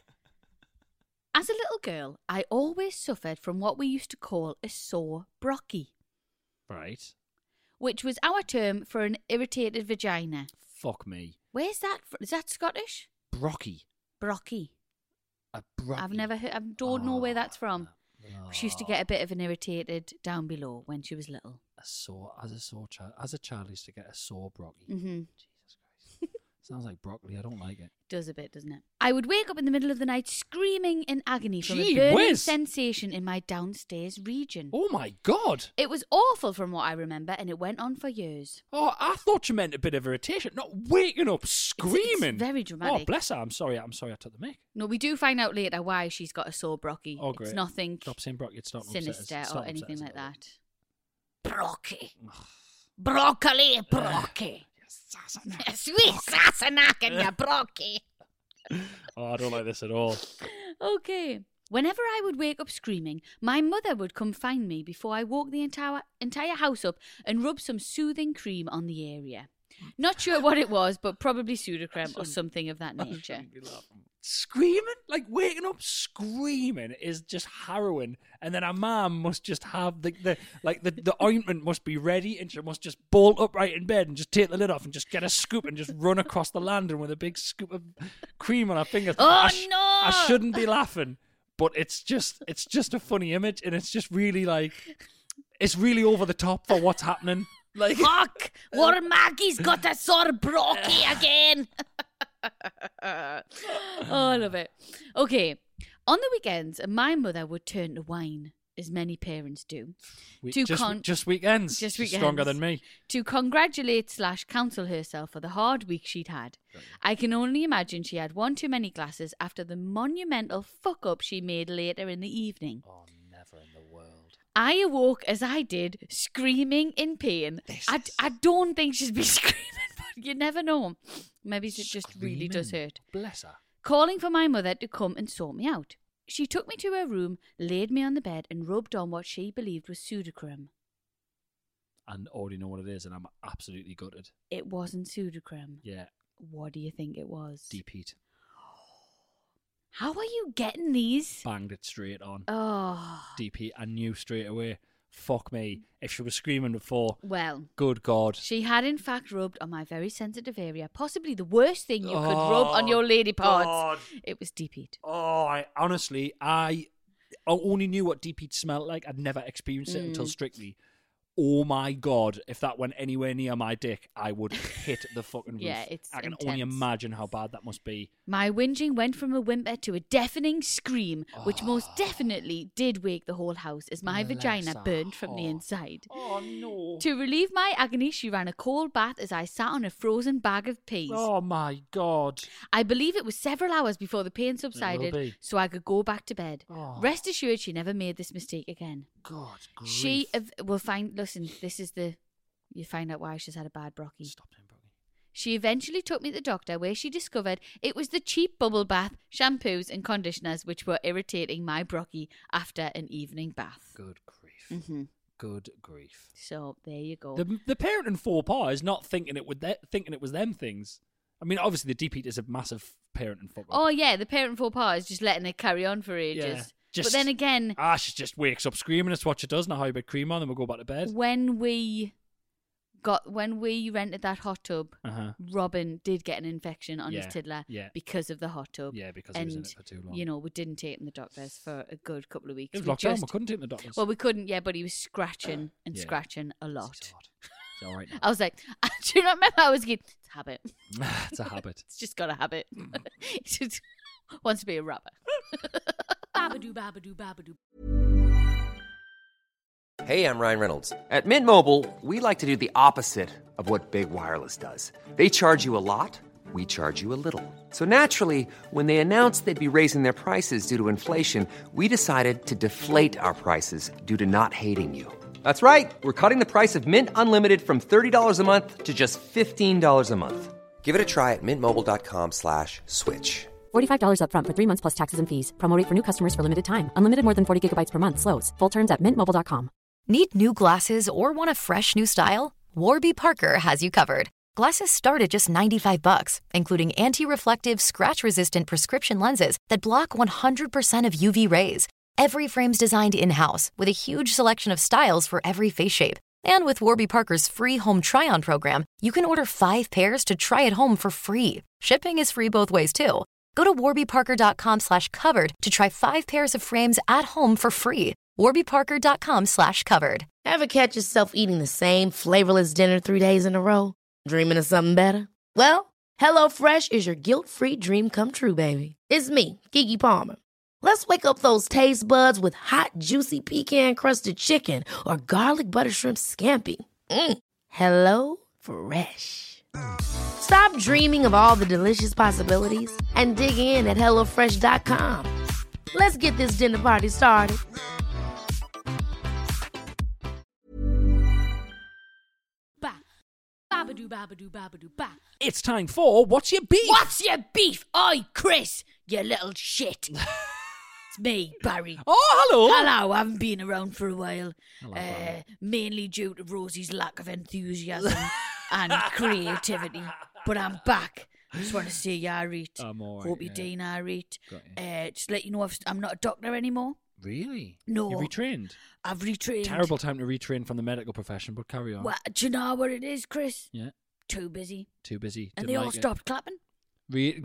As a little girl, I always suffered from what we used to call a sore brocky, Right. which was our term for an irritated vagina. Fuck me. Where's that? fr- Is that Scottish? Brocky. Brocky. A brocky. I've never heard. I don't know where that's from. Oh, She used to get a bit of an irritated down below when she was little. a sore as a sore child. As a child, I used to get a sore brocky. Mm-hmm. Jesus Christ. Sounds like broccoli. I don't like it. Does a bit, doesn't it? I would wake up in the middle of the night screaming in agony from Gee a burning whiz. sensation in my downstairs region. Oh my God. It was awful from what I remember, and it went on for years. Oh, I thought you meant a bit of irritation, not waking up screaming. it's very dramatic. Oh, bless her. I'm sorry. I'm sorry I took the mic. No, we do find out later why she's got a sore brocky. Oh, great. It's nothing Stop saying broccoli. It's not upset us. sinister It's or not upset anything us like about that. Brocky. Broccoli, it. broccoli. Sassenach. Sweet Sassenach and your brocky. Oh, I don't like this at all. Okay. Whenever I would wake up screaming, my mother would come find me before I woke the entire entire house up and rub some soothing cream on the area. Not sure what it was, but probably Sudocrem or something of that nature. Screaming? Like waking up screaming is just harrowing. And then our mum must just have the, the like the, the ointment must be ready and she must just bolt upright in bed and just take the lid off and just get a scoop and just run across the landing with a big scoop of cream on her fingers. Oh, I sh- no! I shouldn't be laughing, but it's just it's just a funny image and it's just really like it's really over the top for what's happening. Like Fuck! What Maggie's got a sore brocky again. Oh, I love it. Okay. On the weekends, my mother would turn to wine. as many parents do. We, to just, con- just weekends. Just She's weekends. stronger than me. To congratulate slash counsel herself for the hard week she'd had. I can only imagine she had one too many glasses after the monumental fuck-up she made later in the evening. Oh, never in the world. I awoke as I did, screaming in pain. I, I don't think she'd be screaming, but you never know. Maybe it just really does Screaming. hurt. Bless her. Calling for my mother to come and sort me out. She took me to her room, laid me on the bed and rubbed on what she believed was Sudocrem. And already know what it is, and I'm absolutely gutted. It wasn't Sudocrem. Yeah, What do you think it was? deep heat. How are you getting these? Banged it straight on. Oh. Deep heat. I knew straight away. Fuck me. If she was screaming before, Well, good God. she had in fact rubbed on my very sensitive area, possibly the worst thing you could Oh, rub on your lady parts. God. It was deep heat. Oh, I honestly, I only knew what deep heat smelled like. I'd never experienced it Mm. until Strictly. Oh my God, if that went anywhere near my dick, I would hit the fucking roof. Yeah, it's I can only intense. imagine how bad that must be. My whinging went from a whimper to a deafening scream, which most definitely did wake the whole house as my Bless vagina her burned from the heart. inside. Oh no. To relieve my agony, she ran a cold bath as I sat on a frozen bag of peas. Oh my God. I believe it was several hours before the pain subsided, be. so I could go back to bed. Oh. Rest assured, she never made this mistake again. God. Grief. She ev- will find. Listen, this is the. You find out why she's had a bad brocky. Stop him, Brookie. She eventually took me to the doctor, where she discovered it was the cheap bubble bath, shampoos, and conditioners which were irritating my brocky after an evening bath. Good grief. Mm-hmm. Good grief. So there you go. The the parent in faux pas is not thinking it would th- thinking it was them things. I mean, obviously the deep heat is a massive parent in fuck up. Oh yeah, the parent faux pas is just letting it carry on for ages. Yeah, just- but then again, Ah, she just wakes up screaming. It's what she does. Now, how you bit cream on, then we'll go back to bed. when we got when we rented that hot tub, Uh huh. Robin did get an infection on Yeah, his tiddler yeah. because of the hot tub. Yeah, because he and, was in it for too long. You know, we didn't take him to the doctors for a good couple of weeks. It was We lockdown. just- We couldn't take the doctors. Well, we couldn't, yeah, but he was scratching and Yeah. scratching a It's lot. hard. It's all right now. I was like, do you not remember I was getting, it's a habit. It's a habit. It's just got a habit. It just wants to be a rapper. Babadoo, babadoo, babadoo. Hey, I'm Ryan Reynolds. At Mint Mobile, we like to do the opposite of what Big Wireless does. They charge you a lot, we charge you a little. So naturally, when they announced they'd be raising their prices due to inflation, we decided to deflate our prices due to not hating you. That's right. We're cutting the price of Mint Unlimited from thirty dollars a month to just fifteen dollars a month. Give it a try at mintmobile.com slash switch. forty-five dollars up front for three months plus taxes and fees. Promo rate for new customers for limited time. Unlimited more than forty gigabytes per month slows. Full terms at mint mobile dot com. Need new glasses or want a fresh new style? Warby Parker has you covered. Glasses start at just ninety-five bucks, including anti-reflective, scratch-resistant prescription lenses that block one hundred percent of U V rays. Every frame's designed in-house with a huge selection of styles for every face shape. And with Warby Parker's free home try-on program, you can order five pairs to try at home for free. Shipping is free both ways, too. Go to warbyparker.com slash covered to try five pairs of frames at home for free. warbyparker.com slash covered. Ever catch yourself eating the same flavorless dinner three days in a row? Dreaming of something better? Well, HelloFresh is your guilt-free dream come true, baby. It's me, Keke Palmer. Let's wake up those taste buds with hot, juicy pecan-crusted chicken or garlic butter shrimp scampi. Mm. Hello Fresh. Stop dreaming of all the delicious possibilities and dig in at hello fresh dot com. Let's get this dinner party started. Ba. Babadoo, babadoo, babadoo, ba. It's time for What's Your Beef? What's your beef? Oi, Chris, you little shit. It's me, Barry. Oh, hello. Hello, I haven't been around for a while. Hello, uh, Barry. mainly due to Rosie's lack of enthusiasm and creativity. But I'm back. Just want to say you are right. I'm all right, Hope you're yeah. doing all right. Got you. Uh, just let you know I've, I'm not a doctor anymore. Really? No. You retrained? I've retrained. Terrible time to retrain from the medical profession, but carry on. Well, do you know what it is, Chris? Yeah. Too busy. Too busy. And Didn't they all like it. stopped clapping. Re-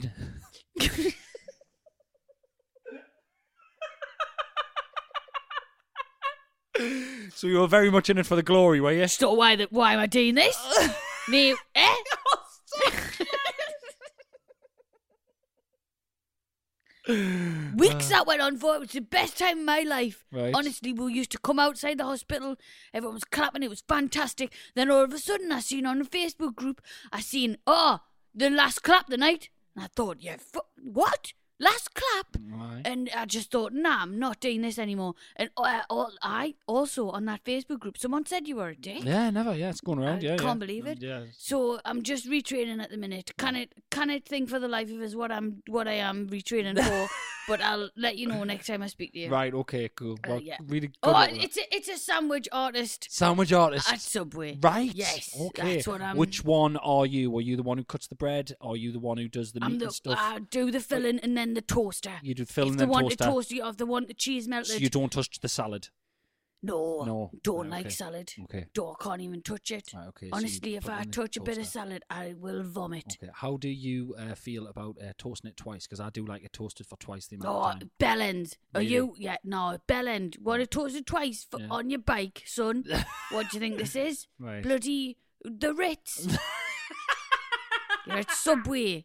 So you were very much in it for the glory, were you? So why, the, why am I doing this? Me, eh? Weeks that went on for. It was the best time of my life. Right. Honestly, we used to come outside the hospital. Everyone was clapping. It was fantastic. Then all of a sudden, I seen on a Facebook group, I seen, oh, the last clap the night. And I thought, yeah, fu- what? Last clap? Right. And I just thought, nah, I'm not doing this anymore. And uh, all, I also, on that Facebook group, someone said you were a dick. Yeah, never. Yeah, it's going around. I yeah, can't yeah. believe it. Yeah. So I'm just retraining at the minute. Can it can it think for the life of us what I'm what I am retraining for? But I'll let you know next time I speak to you. Right. Okay. Cool. Uh, Well, yeah. really good. Oh, luck with it's a it's a sandwich artist that. Sandwich artist. at Subway. Right. Yes. Okay. That's what I'm. Which one are you? Are you the one who cuts the bread? Or are you the one who does the meat I'm and the stuff? I do the filling and then the toaster. You do filling if they and want toaster. the toaster, if they want the cheese melted. So you don't touch the salad. No, No. don't Right, like okay. salad. Okay. No, I can't even touch it. Right, okay, so you Honestly, if put it I in the touch a bit of toaster. salad, I will vomit. Okay. How do you uh, feel about uh, toasting it twice? Because I do like it toasted for twice the amount Oh, of time. bellend. Are Really? you? Yeah, no, bellend. Want to toast it twice for, Yeah. on your bike, son? What do you think this is? Right. Bloody the Ritz. You're at Subway.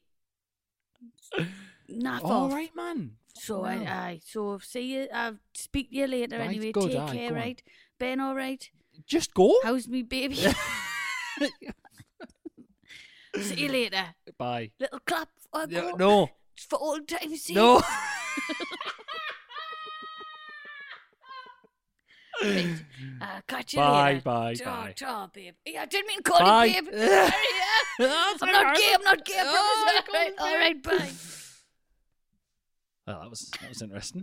Naff All off. right, man. So Wow. I, I, so see you. I'll speak to you later. Right, anyway, good, take aye, care. go on. Right, Ben. All right. Just go. How's me baby? See you later. Bye. Little clap. I Yeah, go. no. For old time's sake. No. Right. Uh, catch you Bye, later. bye, Ta- bye. ta, babe. Yeah, I didn't mean to call Bye. you babe. Sorry, yeah. I'm not gay. I'm not gay. I Oh, promise. All right, all right, bye. Well, that was that was interesting.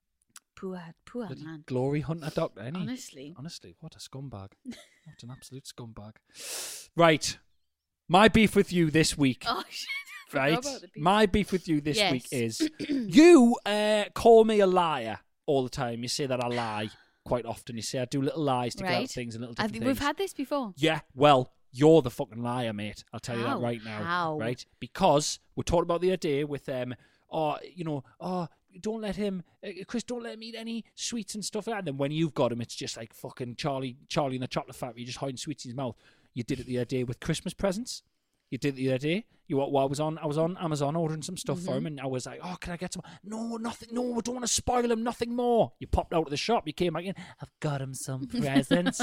Poor, poor Bloody man. glory hunter doctor, any? Honestly. Honestly, what a scumbag. What an absolute scumbag. Right. My beef with you this week. Oh shit. I forgot right? about the beef. My beef with you this Yes. week is you uh, call me a liar all the time. You say that I lie quite often. You say I do little lies to get out Right. things and little I different think things. we've had this before. Yeah, well, you're the fucking liar, mate. I'll tell you How? that right now. How? Right? Because we talked about the other day with um, oh, you know, oh, don't let him, uh, Chris, don't let him eat any sweets and stuff like that. And then when you've got him, it's just like fucking Charlie, Charlie in the chocolate factory, just hiding sweets in his mouth. You did it the other day with Christmas presents. You did it the other day. You well, I was on, I was on Amazon ordering some stuff for him, and I was like, "Oh, can I get some?" No, nothing. No, I don't want to spoil him. Nothing more. You popped out of the shop. You came back in. I've got him some presents.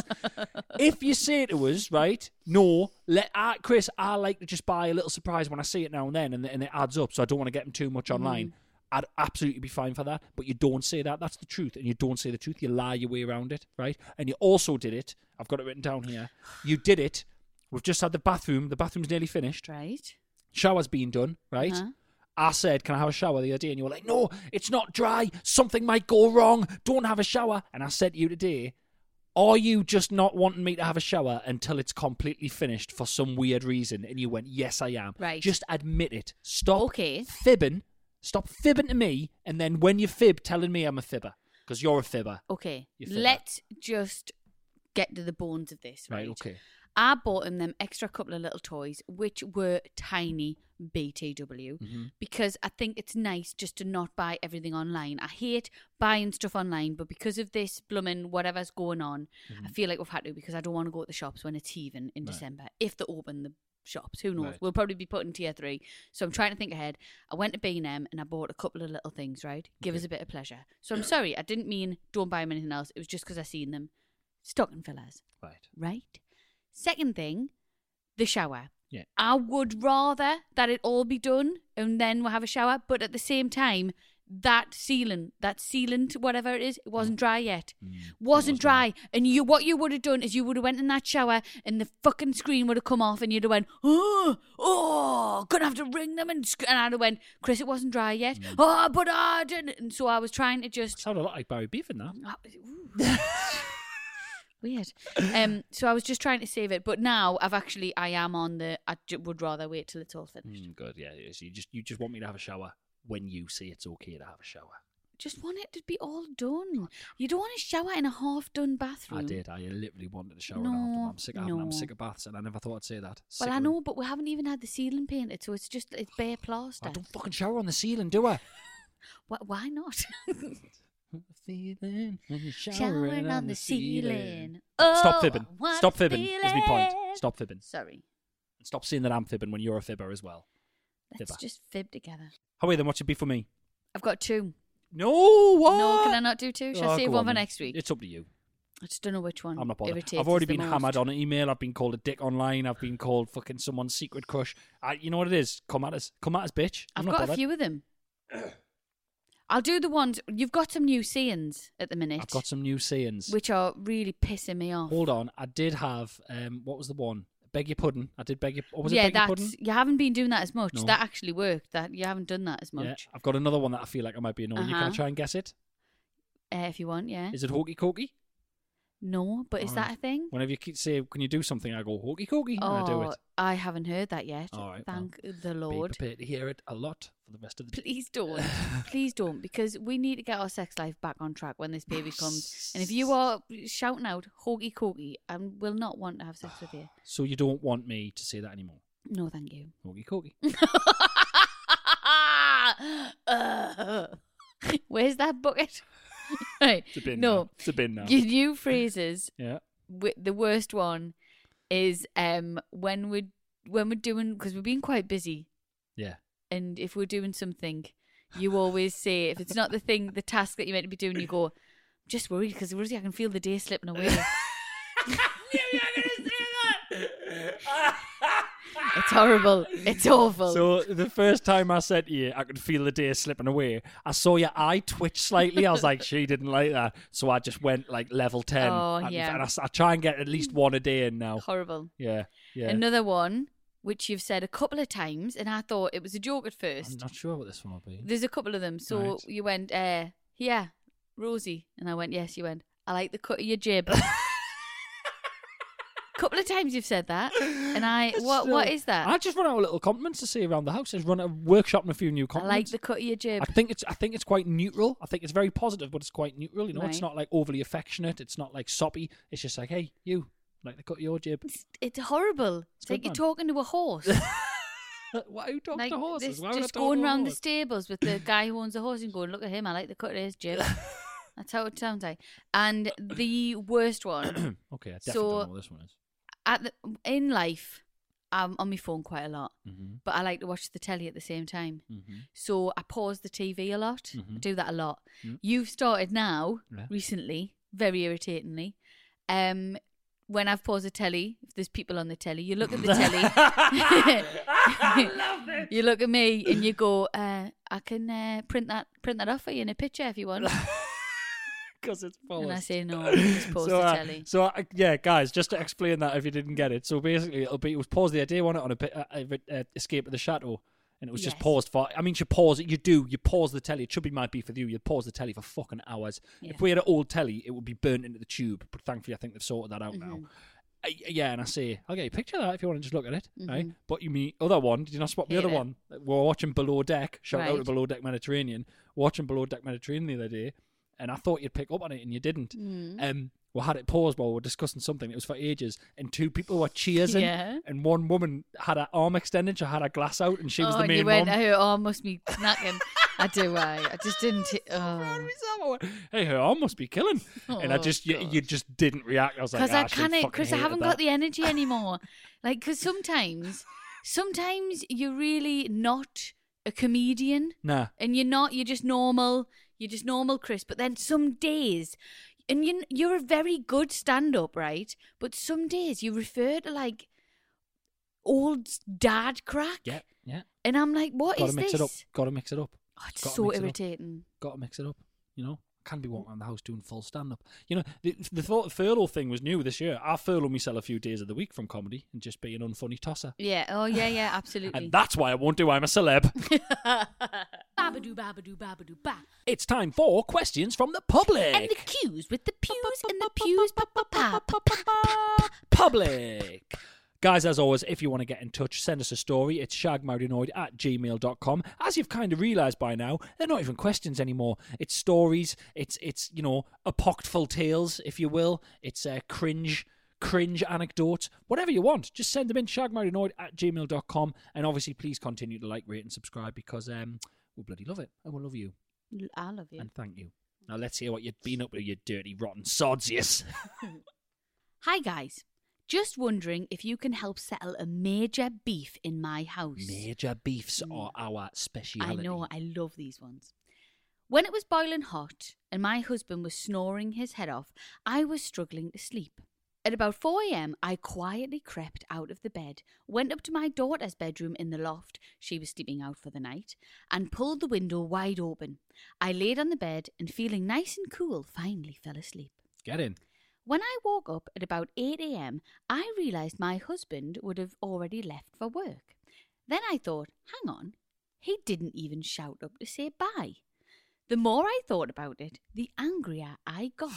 If you say to us, right? No, let I, Chris. I like to just buy a little surprise when I see it now and then, and, and it adds up. So I don't want to get him too much online. I'd absolutely be fine for that. But you don't say that. That's the truth, and you don't say the truth. You lie your way around it, right? And you also did it. I've got it written down here. You did it. We've just had the bathroom. The bathroom's nearly finished. Right. Shower's been done, right? Uh-huh. I said, can I have a shower the other day? And you were like, no, it's not dry. Something might go wrong. Don't have a shower. And I said to you today, are you just not wanting me to have a shower until it's completely finished for some weird reason? And you went, yes, I am. Right. Just admit it. Stop Okay. fibbing. Stop fibbing to me. And then when you fib, telling me I'm a fibber. Because you're a fibber. Okay. You feel Let's just get to the bones of this, right? Right, okay. I bought him them extra couple of little toys, which were tiny B T W, Mm-hmm. because I think it's nice just to not buy everything online. I hate buying stuff online, but because of this blooming whatever's going on, I feel like we've had to, because I don't want to go to the shops when it's heaving in Right. December. If they open the shops, who knows? Right. We'll probably be putting tier three. So I'm trying to think ahead. I went to B and M and I bought a couple of little things, right? Give us a bit of pleasure. So I'm sorry, I didn't mean don't buy them anything else. It was just because I seen them. Stocking fillers. Right. Right? Second thing, the shower. Yeah. I would rather that it all be done and then we'll have a shower, but at the same time, that sealant, that sealant, whatever it is, it wasn't dry yet. Wasn't dry. And you, what you would have done is you would have went in that shower and the fucking screen would have come off and you'd have went, oh, oh, gonna have to ring them. And, sc-. and I'd have went, Chris, it wasn't dry yet. Oh, but I didn't. And so I was trying to just... Sounded a lot like Barry Beef in that. Ooh. Weird. Um, so I was just trying to save it, but now I've actually I am on the. I j- would rather wait till it's all finished. Mm, good, yeah. yeah. So you just you just want me to have a shower when you say it's okay to have a shower. Just want it to be all done. You don't want to shower in a half-done bathroom. I did. I literally wanted a shower. No, and after. I'm sick. Of having, I'm no. sick of baths, and I never thought I'd say that. Sick Well, I of know, them. but we haven't even had the ceiling painted, so it's just it's bare plaster. I don't fucking shower on the ceiling, do I? Why, why not? Feeling when you're showering, Showering on the ceiling. Stop Oh, fibbing. what Stop fibbing is my point. feeling. Stop fibbing. Sorry. Stop saying that I'm fibbing when you're a fibber as well. Let's Fibber. just fib together. How are you then? What's your beef for me? I've got two. No, what? No, can I not do two? Shall Oh, I save go one on for then. next week? It's up to you. I just don't know which one I'm not bothered. irritates I've already us the been most. hammered on an email. I've been called a dick online. I've been called fucking someone's secret crush. I, you know what it is? Come at us. Come at us, bitch. I'm I've not got bothered. a few of them. I'll do the ones. You've got some new sayings at the minute, I've got some new sayings. which are really pissing me off. Hold on. I did have, um, what was the one? Beg your pudding. I did beg your, what was yeah, it? Beg your that's pudding? you haven't been doing that as much. No. That actually worked. That you haven't done that as Yeah. much. I've got another one that I feel like I might be annoying. You can I Uh-huh. try and guess it? Uh, if you want, yeah. Is it hokey cokey? No, but is Alright. that a thing? Whenever you keep say, can you do something? I go hokey cokey, Oh, and I do it. I haven't heard that yet. All right, Thank the Be Lord. prepared to hear it a lot for the rest of the day. Please don't. Please don't, because we need to get our sex life back on track when this baby comes. And if you are shouting out hokey cokey, I will not want to have sex with you. So you don't want me to say that anymore? No, thank you. Hokey cokey. Uh, where's that bucket? Right. It's a bin no, now. It's a bin now. Your new phrases. Yeah. wi- The worst one is um when we're when we're doing, because we're being quite busy, Yeah. and if we're doing something, you always say, if it's not the thing, the task that you're meant to be doing, you go, I'm just worried because Rosie, I can feel the day slipping away. It's horrible. It's awful. So the first time I said to you, I could feel the day slipping away, I saw your eye twitch slightly. I was like, she didn't like that. So I just went like level ten. Oh, and, yeah. And I, s- I try and get at least one a day in now. Horrible. Yeah. Yeah. Another one, which you've said a couple of times, and I thought it was a joke at I'm first. not sure what this one will be. There's a couple of them. So Right. you went, uh, yeah, Rosie. And I went, yes. You went, I like the cut of your jib. Couple of times you've said that, and I what So, what is that? I just run out of little compliments to say around the house. I just run a workshop and a few new I compliments. like the cut of your jib. I think it's I think it's quite neutral. I think it's very positive, but it's quite neutral. You know, it's Right. not like overly affectionate. It's not like soppy. It's just like, hey, you like the cut of your jib. It's, it's horrible. It's, It's like good, you're man. talking to a horse. Why are you talking like to horses? this, Why would I just talk going to a around the horse? stables with the guy who owns the horse and going, look at him, I like the cut of his jib. That's how it sounds like. And the worst one, Okay, I definitely So- don't know what this one is. at the, in life, I'm on my phone quite a lot, Mm-hmm. but I like to watch the telly at the same time. Mm-hmm. So I pause the T V a lot. I Mhm. do that a lot. Mm. You've started now, Yeah. recently, very irritatingly. Um, when I've paused the telly, if there's people on the telly, you look at the telly. I love it. You look at me and you go, uh, I can uh, print that print that off for you in a picture if you want. Because it's paused. And I say no, just pause so, the uh, telly. So uh, yeah, guys, just to explain that if you didn't get it, so basically it'll be it was paused the other day, wasn't it, on a bit, uh, uh, Escape of the Chateau, and it was just Yes. paused for. I mean, you pause it, you do, you pause the telly. It should be might be for you. You pause the telly for fucking hours. Yeah. If we had an old telly, it would be burnt into the tube. But thankfully, I think they've sorted that out Mm-hmm. now. Uh, yeah, and I say, I'll get you a picture of that if you want to just look at it, right? Mhm. But you mean other one? Did you not spot the Hate other it. one? We were watching Below Deck. Shout out to Right. Below Deck Mediterranean. Watching Below Deck Mediterranean the other day, and I thought you'd pick up on it, and you didn't. Mm. Um, we had it paused while we were discussing something. It was for ages, and two people were cheersing, Yeah. and one woman had her arm extended, she had her glass out, and she was oh, the and main you went, one. her arm must be knacking. I do, I. I just didn't. Oh. Hey, her arm must be killing, and I Oh, just you, God. you just didn't react. I was like, Because ah, I she can't, fucking Chris, I hated haven't that. got the energy anymore. Like, because sometimes, sometimes you're really not a comedian, Nah, and you're not. You're just normal. You're just normal, Chris. But then some days, and you, you're a very good stand-up, right? But some days you refer to like old dad crack, yeah, yeah. and I'm like, what Got is to mix this? it up. Got to mix it up. Oh, it's Gotta so mix it up. irritating. Got to mix it up. You know, can't be walking around the house doing full stand up. You know, the, the thought furlough thing was new this year. I furlough myself a few days of the week from comedy and just be an unfunny tosser. Yeah. Oh, yeah, yeah, absolutely. And that's why I won't do I'm a celeb. Babadoo, babadoo, babadoo, ba. It's time for questions from the public. And the cues with the pews and the pews. Pa, pa, pa, pa, pa, pa. Public. Guys, as always, if you want to get in touch, send us a story. It's shagmarinoid at gmail dot com. As you've kind of realised by now, they're not even questions anymore. It's stories. It's, it's you know, apocryphal tales, if you will. It's uh, cringe cringe anecdotes. Whatever you want. Just send them in, shagmarinoid at gmail dot com. And obviously, please continue to like, rate and subscribe because um, we'll bloody love it. And we'll love you. I love you. And thank you. Now, let's hear what you've been up to, you dirty, rotten sods, yes. Hi, guys. Just wondering if you can help settle a major beef in my house. Major beefs are our speciality. I know, I love these ones. When it was boiling hot and my husband was snoring his head off, I was struggling to sleep. At about four a.m, I quietly crept out of the bed, went up to my daughter's bedroom in the loft, she was sleeping out for the night, and pulled the window wide open. I laid on the bed and, feeling nice and cool, finally fell asleep. Get in. When I woke up at about eight a.m, I realised my husband would have already left for work. Then I thought, hang on, he didn't even shout up to say bye. The more I thought about it, the angrier I got.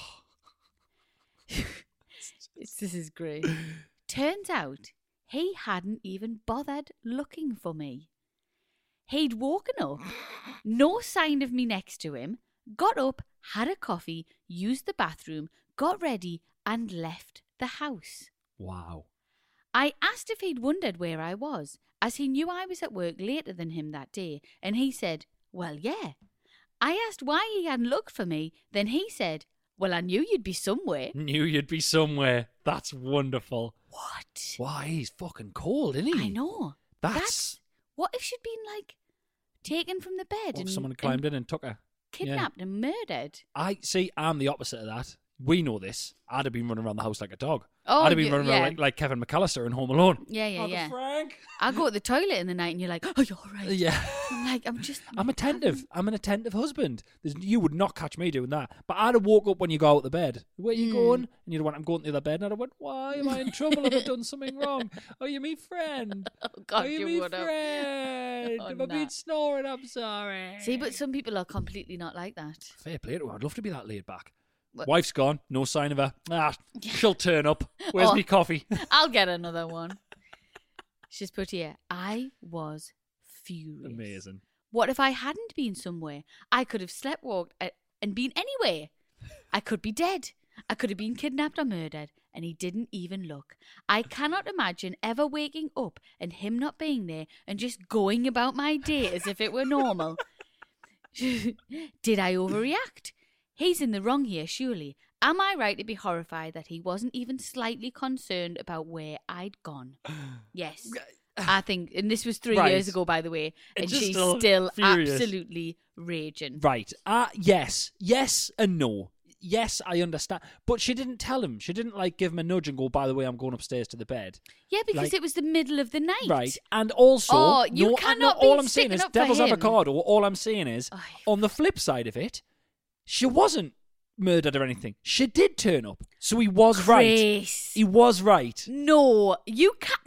This is great. Turns out he hadn't even bothered looking for me. He'd woken up, no sign of me next to him, got up, had a coffee, used the bathroom, got ready and left the house. Wow. I asked if he'd wondered where I was, as he knew I was at work later than him that day, and he said, well, yeah. I asked why he hadn't looked for me, then he said, well, I knew you'd be somewhere. Knew you'd be somewhere. That's wonderful. What? Why, he's fucking cold, isn't he? I know. That's... That's... What if she'd been, like, taken from the bed Or and... someone climbed and in and took her. kidnapped and murdered? I see, I'm the opposite of that. We know this. I'd have been running around the house like a dog. Oh, I'd have been you- running yeah. around like, like Kevin McAllister in Home Alone. Yeah, yeah, Uncle yeah. Frank. I go to the toilet in the night and you're like, oh, you're all right. Yeah. I'm like, I'm just... I'm attentive. I'm an attentive husband. There's, you would not catch me doing that. But I'd have woke up when you go out the bed. Where are you Mm. going? And you'd went, I'm going to the other bed. And I'd have went, why am I in trouble? Have I done something wrong? Are you me friend? Oh, God, Are you, you me would have. friend? Oh, Have I nah. been snoring? I'm sorry. See, but some people are completely not like that. Fair play to her. I'd love to be that laid back. What? Wife's gone. No sign of her. Ah, she'll turn up. Where's Oh. me coffee? I'll get another one. She's put here, I was furious. Amazing. What if I hadn't been somewhere? I could have sleptwalked a- and been anywhere. I could be dead. I could have been kidnapped or murdered, and he didn't even look. I cannot imagine ever waking up and him not being there and just going about my day as if it were normal. Did I overreact? He's in the wrong here, surely. Am I right to be horrified that he wasn't even slightly concerned about where I'd gone? Yes. I think, and this was three Right. years ago, by the way, and It's just she's still still furious. absolutely raging. Right. Uh, yes. Yes and no. Yes, I understand. But she didn't tell him. She didn't, like, give him a nudge and go, by the way, I'm going upstairs to the bed. Yeah, because Like- it was the middle of the night. Right. And also, Oh, you no, cannot no, be all I'm saying sticking is, up for devil's him. avocado, all I'm saying is, Ay. on the flip side of it, she wasn't murdered or anything. She did turn up. So he was right. Chris. He was right. No, you can't.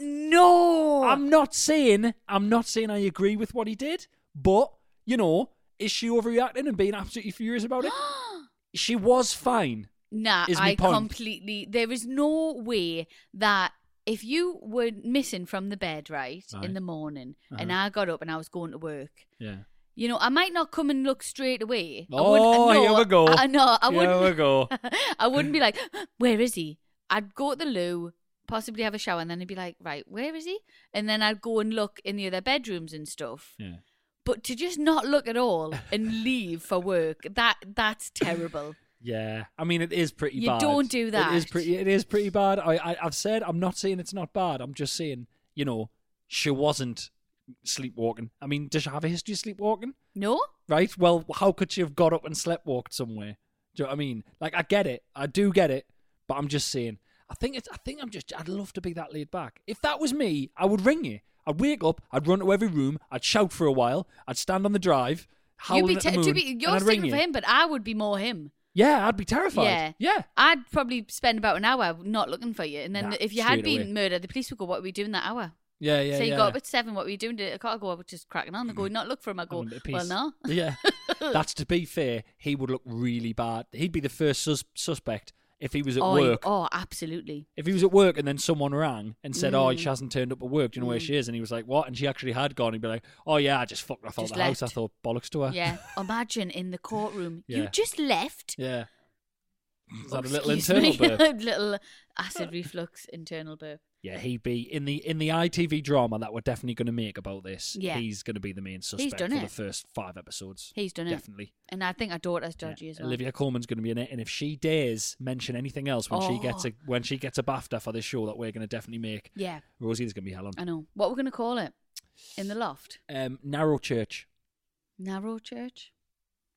No. I'm not saying I'm not saying I agree with what he did, but you know, is she overreacting and being absolutely furious about it? She was fine. Nah, is my I point. completely. There is no way that if you were missing from the bed, right, Right. in the morning, and Uh-huh. I got up and I was going to work, Yeah. you know, I might not come and look straight away. I Oh, wouldn't- no, here we go. I know. I Here wouldn't. we go. I wouldn't be like, where is he? I'd go to the loo, possibly have a shower, and then I'd be like, right, where is he? And then I'd go and look in the other bedrooms and stuff. Yeah. But to just not look at all and leave for work, that that's terrible. Yeah, I mean it is pretty You bad. don't do that. It is pretty. It is pretty bad. I, I, I've said I'm not saying it's not bad. I'm just saying, you know, she wasn't sleepwalking. I mean, does she have a history of sleepwalking? No? Right. Well, how could she have got up and sleptwalked somewhere? Do you know what I mean? Like, I get it. I do get it. But I'm just saying. I think it's. I think I'm just. I'd love to be that laid back. If that was me, I would ring you. I'd wake up. I'd run to every room. I'd shout for a while. I'd stand on the drive, howling You'd be at the te- moon, to be, and you're I'd ring sticking you. for him, but I would be more him. Yeah, I'd be terrified. Yeah. Yeah. I'd probably spend about an hour not looking for you. And then Nah, if you had straight been away. murdered, the police would go, what were we doing that hour? Yeah, yeah, so you yeah. got up at seven, what were you doing? Did I can't go, I was just cracking on. They go, not look for him. I go, Having a bit of well, peace. no. Yeah. That's to be fair. He would look really bad. He'd be the first sus- suspect if he was at oh, work. oh, absolutely. If he was at work and then someone rang and said, Mm. "Oh, she hasn't turned up at work. Do you know where she is?" and he was like, "What?" and she actually had gone, he'd be like, "Oh yeah, I just fucked off out Just the house. I left. thought bollocks to her." Yeah. Imagine in the courtroom, you Yeah. just left. Yeah. Is that Oh, a little excuse internal me. burp? little acid reflux internal burp. Yeah, he'd be in the in the I T V drama that we're definitely going to make about this. Yeah. He's going to be the main suspect done for it. the first five episodes. He's done it. Definitely. And I think our daughter's Yeah. dodgy as well. Olivia Colman's going to be in it, and if she dares mention anything else when she Oh. gets a when she gets a BAFTA for this show that we're going to definitely make, Yeah, Rosie's going to be hell on. I know. What we're going to call it? In the loft? Um, Narrow Church. Narrow church?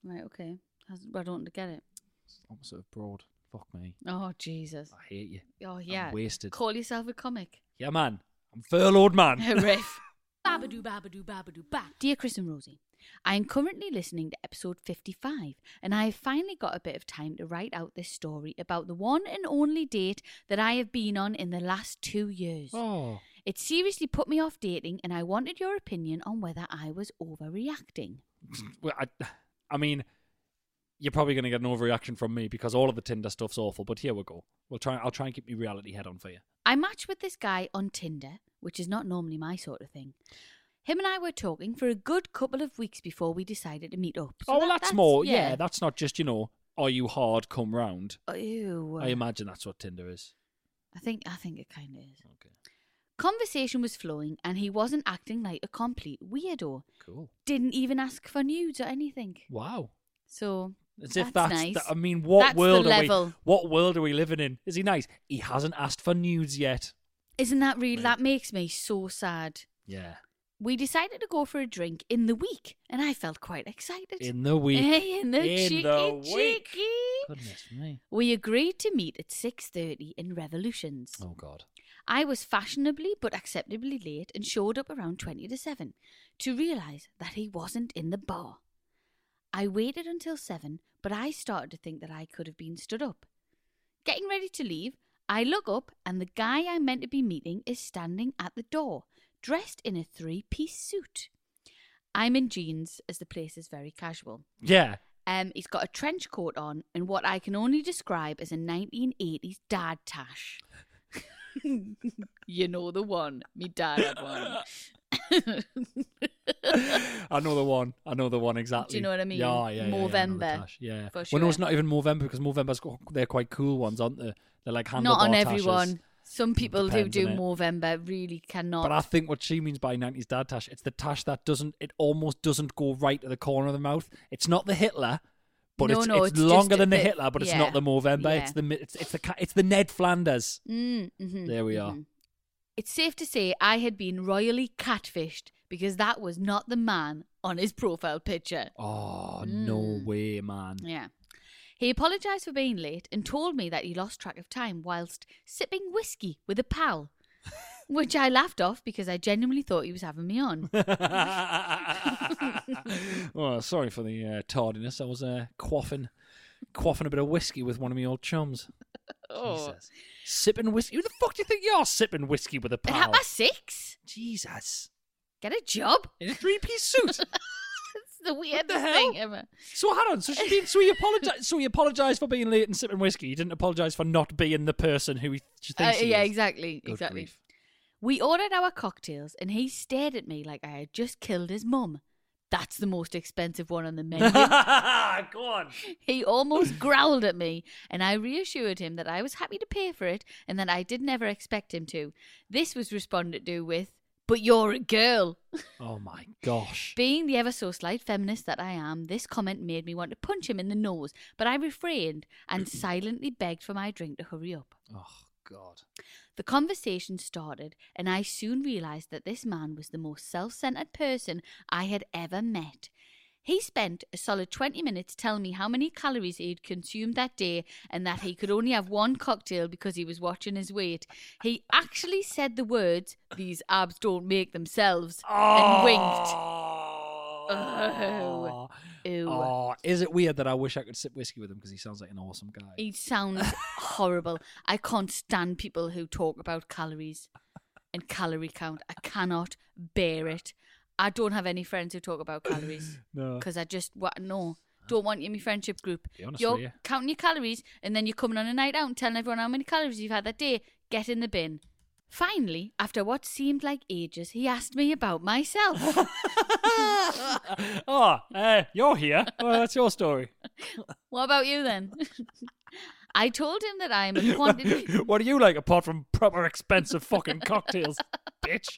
Right, okay. Has- I don't get it. It's opposite of broad. Fuck me. Oh, Jesus. I hate you. Oh, yeah. I'm wasted. Call yourself a comic. Yeah, man. I'm furloughed, man. Riff. Babadoo, babadoo, babadoo, ba. Dear Chris and Rosie, I am currently listening to episode fifty-five, and I have finally got a bit of time to write out this story about the one and only date that I have been on in the last two years. Oh. It seriously put me off dating, and I wanted your opinion on whether I was overreacting. Well, I, I mean, you're probably going to get an overreaction from me because all of the Tinder stuff's awful. But here we go. We'll try. I'll try and keep my reality head on for you. I matched with this guy on Tinder, which is not normally my sort of thing. Him and I were talking for a good couple of weeks before we decided to meet up. So oh, well, that- that's, more. Yeah. that's not just, you know, are you hard, come round. Ew. I imagine that's what Tinder is. I think I think it kind of is. Okay. Conversation was flowing, and he wasn't acting like a complete weirdo. Cool. Didn't even ask for nudes or anything. Wow. So As if that's that's, nice. the- I mean, what That's the world are level. we? What world are we living in? Is he nice? He hasn't asked for nudes yet. Isn't that real? Right. That makes me so sad. Yeah. We decided to go for a drink in the week, and I felt quite excited. In the week. Hey, in the In cheeky, the week. cheeky. Goodness me. We agreed to meet at six thirty in Revolutions. Oh God. I was fashionably but acceptably late and showed up around twenty to seven to realise that he wasn't in the bar. I waited until seven, but I started to think that I could have been stood up. Getting ready to leave, I look up and the guy I'm meant to be meeting is standing at the door, dressed in a three-piece suit. I'm in jeans as the place is very casual. Yeah. Um, he's got a trench coat on and what I can only describe as a nineteen eighties dad tash. You know the one. Me dad had one. I know the one. I know the one exactly. Do you know what I mean? Yeah, yeah, yeah. yeah, I know the Movember, tash, Yeah. for Well, no, it's sure. not even Movember because Movember's got, they're quite cool ones, aren't they? They're like handlebar Not on tashes. everyone. Some people who Depends, do innit? Movember really cannot. But I think what she means by nineties dad tash, it's the tash that doesn't, it almost doesn't go right to the corner of the mouth. It's not the Hitler, but No, it's, no, it's it's longer just a than the bit- Hitler, but it's yeah, not the Movember. yeah. It's the mi- it's, it's the ca- it's the Ned Flanders. Mm, mhm, There we are. mhm. It's safe to say I had been royally catfished because that was not the man on his profile picture. Oh no Mm. way, man! Yeah. He apologised for being late and told me that he lost track of time whilst sipping whiskey with a pal, which I laughed off because I genuinely thought he was having me on. Oh, sorry for the uh, tardiness. I was uh, quaffing, quaffing a bit of whiskey with one of my old chums. Oh. Jesus. Sipping whiskey? Who the fuck do you think you're sipping whiskey with a At pal? half past six? Jesus. Get a job? In a three-piece suit. It's the weirdest the hell? thing ever. So hang on. So she did. So he apologized. So he apologized for being late and sipping whiskey. He didn't apologize for not being the person who he she Uh, thinks he yeah, is. exactly. Good exactly. grief. We ordered our cocktails and he stared at me like I had just killed his mum. That's the most expensive one on the menu. Go on. He almost growled at me, and I reassured him that I was happy to pay for it and that I did never expect him to. This was responded to with, "But you're a girl." Oh my gosh. Being the ever so slight feminist that I am, this comment made me want to punch him in the nose, but I refrained and silently begged for my drink to hurry up. Oh God. The conversation started, and I soon realised that this man was the most self-centred person I had ever met. He spent a solid twenty minutes telling me how many calories he had consumed that day and that he could only have one cocktail because he was watching his weight. He actually said the words, "These abs don't make themselves," and winked. Oh. Ew. Oh, is it weird that I wish I could sip whiskey with him because he sounds like an awesome guy? He sounds horrible. I can't stand people who talk about calories and calorie count. I cannot bear it. I don't have any friends who talk about calories No. because I just wa- no don't want you in my friendship group. Be honest You're with you. counting your calories and then you're coming on a night out and telling everyone how many calories you've had that day. Get in the bin. Finally, after what seemed like ages, he asked me about myself. Oh, uh, you're here. Well, that's your story. What about you then? I told him that I am a quantity. What do you like apart from proper expensive fucking cocktails, bitch?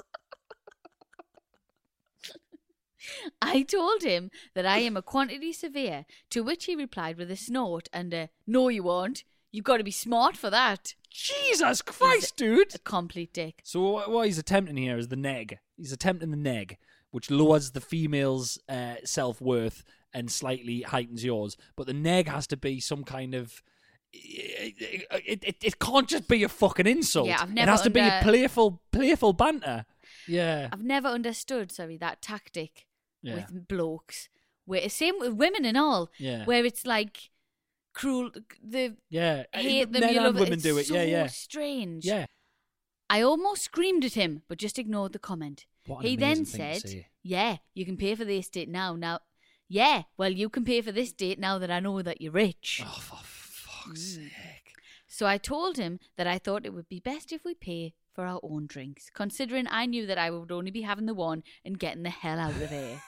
I told him that I am a quantity surveyor, to which he replied with a snort and a, "No, you won't. You've got to be smart for that." Jesus Christ, dude. A complete dick. So what, what he's attempting here is the neg. He's attempting the neg, which lowers the female's uh, self-worth and slightly heightens yours. But the neg has to be some kind of. It, it, it, it can't just be a fucking insult. Yeah, I've it never has to be under- a playful, playful banter. Yeah. I've never understood, sorry, that tactic Yeah. with blokes. Where same with women and all. Yeah. Where it's like cruel. The Yeah. hate them. Men You and love it. women It's do it. so Yeah, yeah. strange. Yeah. I almost screamed at him, but just ignored the comment. What an He then amazing thing to said, say. "Yeah, you can pay for this date now. Now, yeah, well, you can pay for this date now that I know that you're rich." Oh, for fuck's sake. So I told him that I thought it would be best if we pay for our own drinks, considering I knew that I would only be having the one and getting the hell out of there.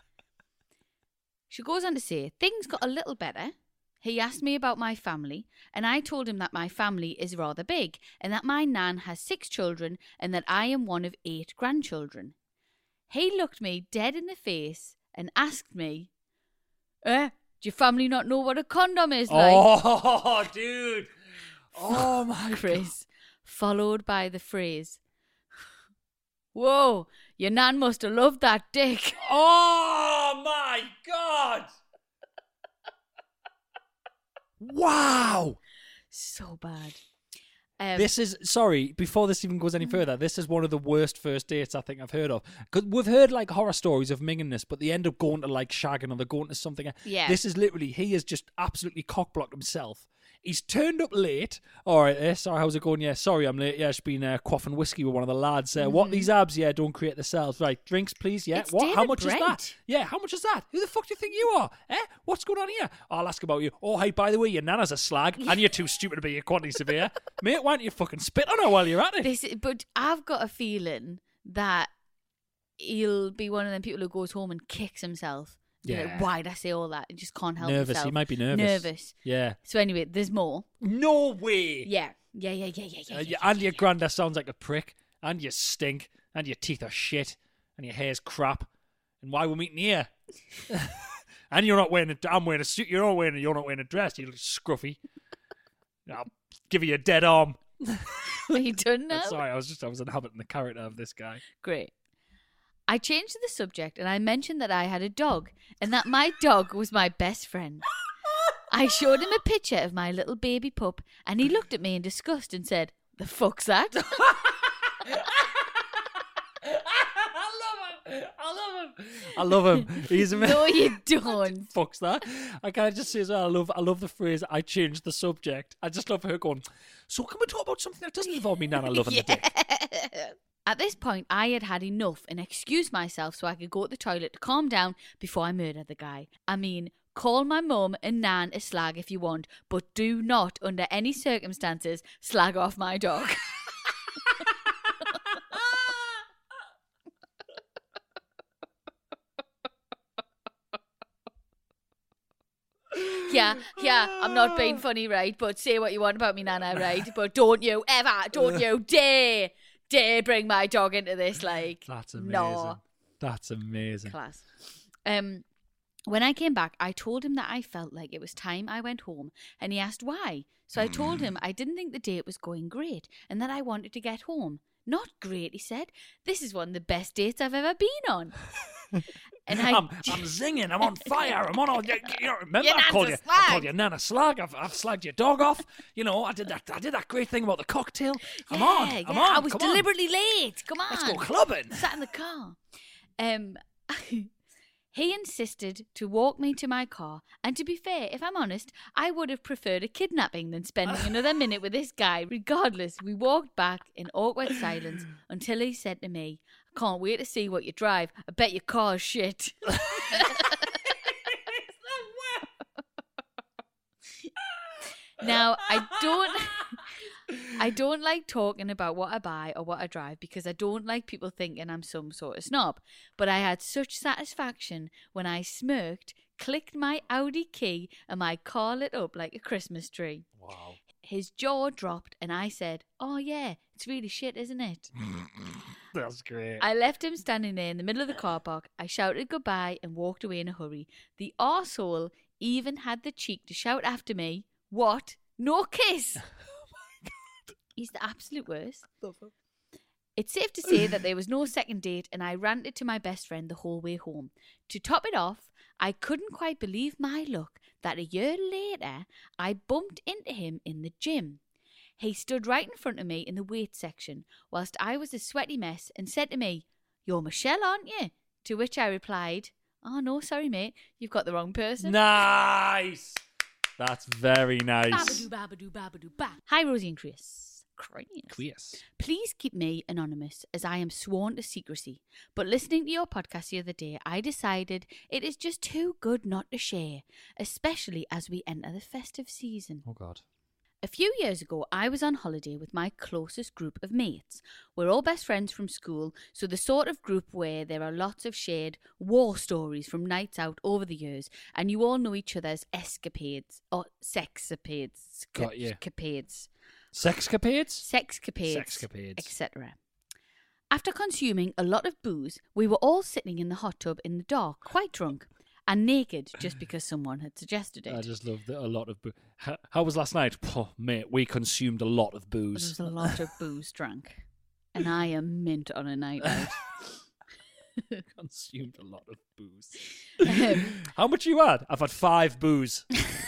She goes on to say, things got a little better. He asked me about my family, and I told him that my family is rather big, and that my nan has six children, and that I am one of eight grandchildren. He looked me dead in the face and asked me, eh, do your family not know what a condom is like? Oh, dude. Oh, my Chris, followed by the phrase, whoa, your nan must have loved that dick. Oh, my God. Wow. So bad. Um, This is, sorry, before this even goes any further, this is one of the worst first dates I think I've heard of. Because we've heard like horror stories of mingingness, but they end up going to like shagging or they're going to something. Yeah. This is literally, he has just absolutely cockblocked himself. He's turned up late. All right, eh, sorry, how's it going? Yeah, sorry, I'm late. Yeah, just been uh, quaffing whiskey with one of the lads. Uh, What, these abs? Yeah, don't create the cells. Right, drinks, please. Yeah, It's what? How David much is that? Brent. Yeah, how much is that? Who the fuck do you think you are? Eh? What's going on here? I'll ask about you. Oh, hey, by the way, your nana's a slag, and you're too stupid to be a quantity surveyor. Mate, why don't you fucking spit on her while you're at it? this, but I've got a feeling that he'll be one of them people who goes home and kicks himself. You're Yeah. Like, why'd I say all that? He just can't help Nervous. himself. He might be nervous. Nervous. Yeah. So anyway, there's more. No way. Yeah. Yeah, yeah, yeah, yeah, yeah. Uh, yeah, yeah, yeah, and your yeah. granddad sounds like a prick, and you stink, and your teeth are shit, and your hair's crap. And why we're meeting here? And you're not wearing a. I'm wearing a suit. You're not wearing. A, you're not wearing a dress. You look scruffy. I'll give you a dead arm. Are you done now? Sorry, I was just. I was inhabiting the character of this guy. Great. I changed the subject and I mentioned that I had a dog and that my dog was my best friend. I showed him a picture of my little baby pup and he looked at me in disgust and said, "The fuck's that?" I love him. I love him. He's amazing. No, you don't. Fuck's that. I kind of just say as well, I love I love the phrase, I changed the subject. I just love her going, so can we talk about something that doesn't involve me nana loving the dick? At this point, I had had enough and excused myself so I could go to the toilet to calm down before I murdered the guy. I mean, call my mum and nan a slag if you want, but do not, under any circumstances, slag off my dog. Yeah, yeah, I'm not being funny, right? But say what you want about me, Nana, right? But don't you ever, don't you dare, dare bring my dog into this, like. That's amazing. No. That's amazing. Class. Um, when I came back, I told him that I felt like it was time I went home, and he asked why. So I told him I didn't think the date was going great, and that I wanted to get home. Not great, he said. This is one of the best dates I've ever been on. And I, I'm, I'm zinging. I'm on fire. I'm on all. You, you know, remember, Your I called nan's you. a I slag. called you Nana slag. I've, I've slagged your dog off. You know, I did that. I did that great thing about the cocktail. I'm yeah, on. I'm yeah, on. I was Come on. deliberately late. Come on. Let's go clubbing. Sat in the car. Um, he insisted to walk me to my car, and to be fair, if I'm honest, I would have preferred a kidnapping than spending another minute with this guy. Regardless, we walked back in awkward silence until he said to me, "I can't wait to see what you drive. I bet your car's shit." Now, I don't I don't like talking about what I buy or what I drive because I don't like people thinking I'm some sort of snob. But I had such satisfaction when I smirked, clicked my Audi key, and my car lit up like a Christmas tree. Wow. His jaw dropped and I said, "Oh yeah, it's really shit, isn't it?" That's great. I left him standing there in the middle of the car park. I shouted goodbye and walked away in a hurry. The arsehole even had the cheek to shout after me, "What? No kiss?" He's the absolute worst. It's safe to say that there was no second date and I ranted to my best friend the whole way home. To top it off, I couldn't quite believe my luck that a year later, I bumped into him in the gym. He stood right in front of me in the weight section, whilst I was a sweaty mess, and said to me, "You're Michelle, aren't you?" To which I replied, "Oh, no, sorry, mate. You've got the wrong person." Nice. That's very nice. Babadoo, babadoo, babadoo, ba. Hi, Rosie and Chris. Chris. Chris. Please keep me anonymous, as I am sworn to secrecy. But listening to your podcast the other day, I decided it is just too good not to share, especially as we enter the festive season. Oh, God. A few years ago, I was on holiday with my closest group of mates. We're all best friends from school, so the sort of group where there are lots of shared war stories from nights out over the years, and you all know each other's escapades, or sexapades. Got you. Capades. Sexcapades? Sexcapades. Sexcapades. et cetera. After consuming a lot of booze, we were all sitting in the hot tub in the dark, quite drunk, and naked just because someone had suggested it. I just love the, a lot of booze. How, how was last night? Oh, mate, we consumed a lot of There booze. was a lot of booze drunk, and I am mint on a night out. Consumed a lot of booze. Um, How much you had? I've had five booze.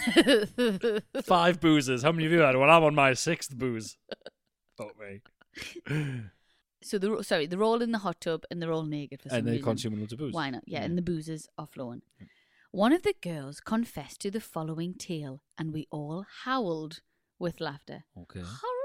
Five boozes. How many have you had? Well, I'm on my sixth booze. Fuck me. So they're sorry, they're all in the hot tub and they're all naked for some And they're reason. consuming loads of booze. Why not? Yeah, Yeah. and the boozers are flowing. One of the girls confessed to the following tale, and we all howled with laughter. Okay.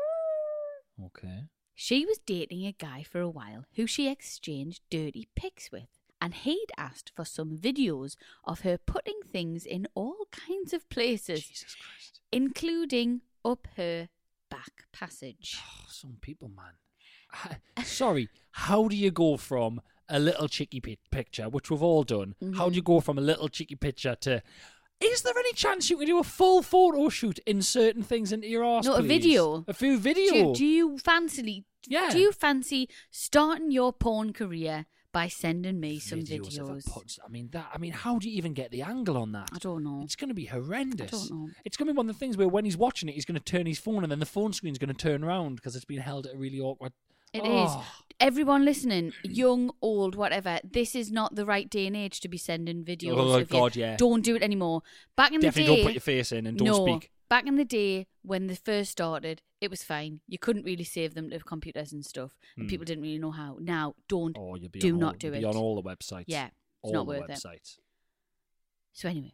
Okay. She was dating a guy for a while who she exchanged dirty pics with, and he'd asked for some videos of her putting things in all kinds of places, Jesus Christ. including up her back passage. Oh, some people, man. I- Sorry, how do you go from a little cheeky pi- picture, which we've all done, how do you go from a little cheeky picture to... Is there any chance you can do a full photo shoot, inserting things into your arse, No, a please? video. A few video. Do you, do you fancy? Yeah. Do you fancy starting your porn career by sending me some Videos of a videos? punch. I mean, that. I mean, how do you even get the angle on that? I don't know. It's going to be horrendous. I don't know. It's going to be one of the things where when he's watching it, he's going to turn his phone and then the phone screen's going to turn around because it's been held at a really awkward... It is. Oh. Everyone listening, young, old, whatever, this is not the right day and age to be sending videos. Oh, of God, you. yeah. Don't do it anymore. Back in Definitely the day... don't put your face in and don't no, speak. Back in the day when they first started, it was fine. You couldn't really save them to computers and stuff, and Hmm. people didn't really know how. Now, don't. Oh, you'll be do on not all, do you'll it. Be on all the websites. Yeah, it's all not the worth it. websites. So anyway,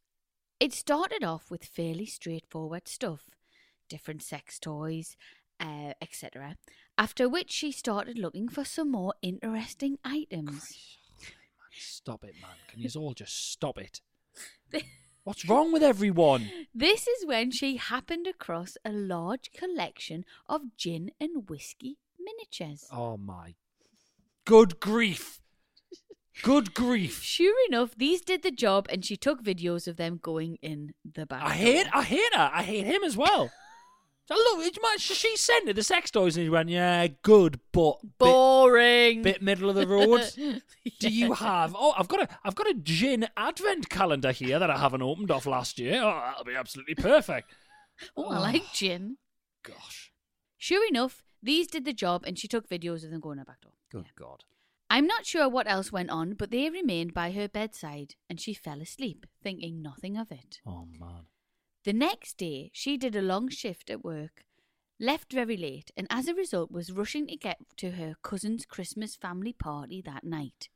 it started off with fairly straightforward stuff, different sex toys, uh, et cetera. After which she started looking for some more interesting items. Stop it, man. Can you all just stop it? What's wrong with everyone? This is when she happened across a large collection of gin and whiskey miniatures. Oh, my. Good grief. Good grief. Sure enough, these did the job, and she took videos of them going in the back I door. hate I hate her. I hate him as well. So look, it's much she sent her the sex toys and he went, yeah, good, but bit, Boring. bit middle of the road. Do you have? Oh, I've got a I've got a gin advent calendar here that I haven't opened off last year. Oh, that'll be absolutely perfect. Oh, I like gin. Gosh, Sure enough, these did the job, and she took videos of them going in the back door. good God. I'm not sure what else went on, but they remained by her bedside, and she fell asleep, thinking nothing of it. Oh man. The next day, she did a long shift at work, left very late, and as a result was rushing to get to her cousin's Christmas family party that night.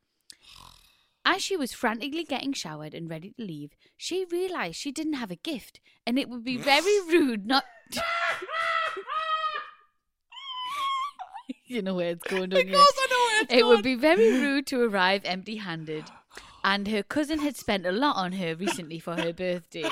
As she was frantically getting showered and ready to leave, she realised she didn't have a gift, and it would be very rude not to... You know where it's going, don't you? Of course I know where it's It going. would be very rude to arrive empty-handed, and her cousin had spent a lot on her recently for her birthday.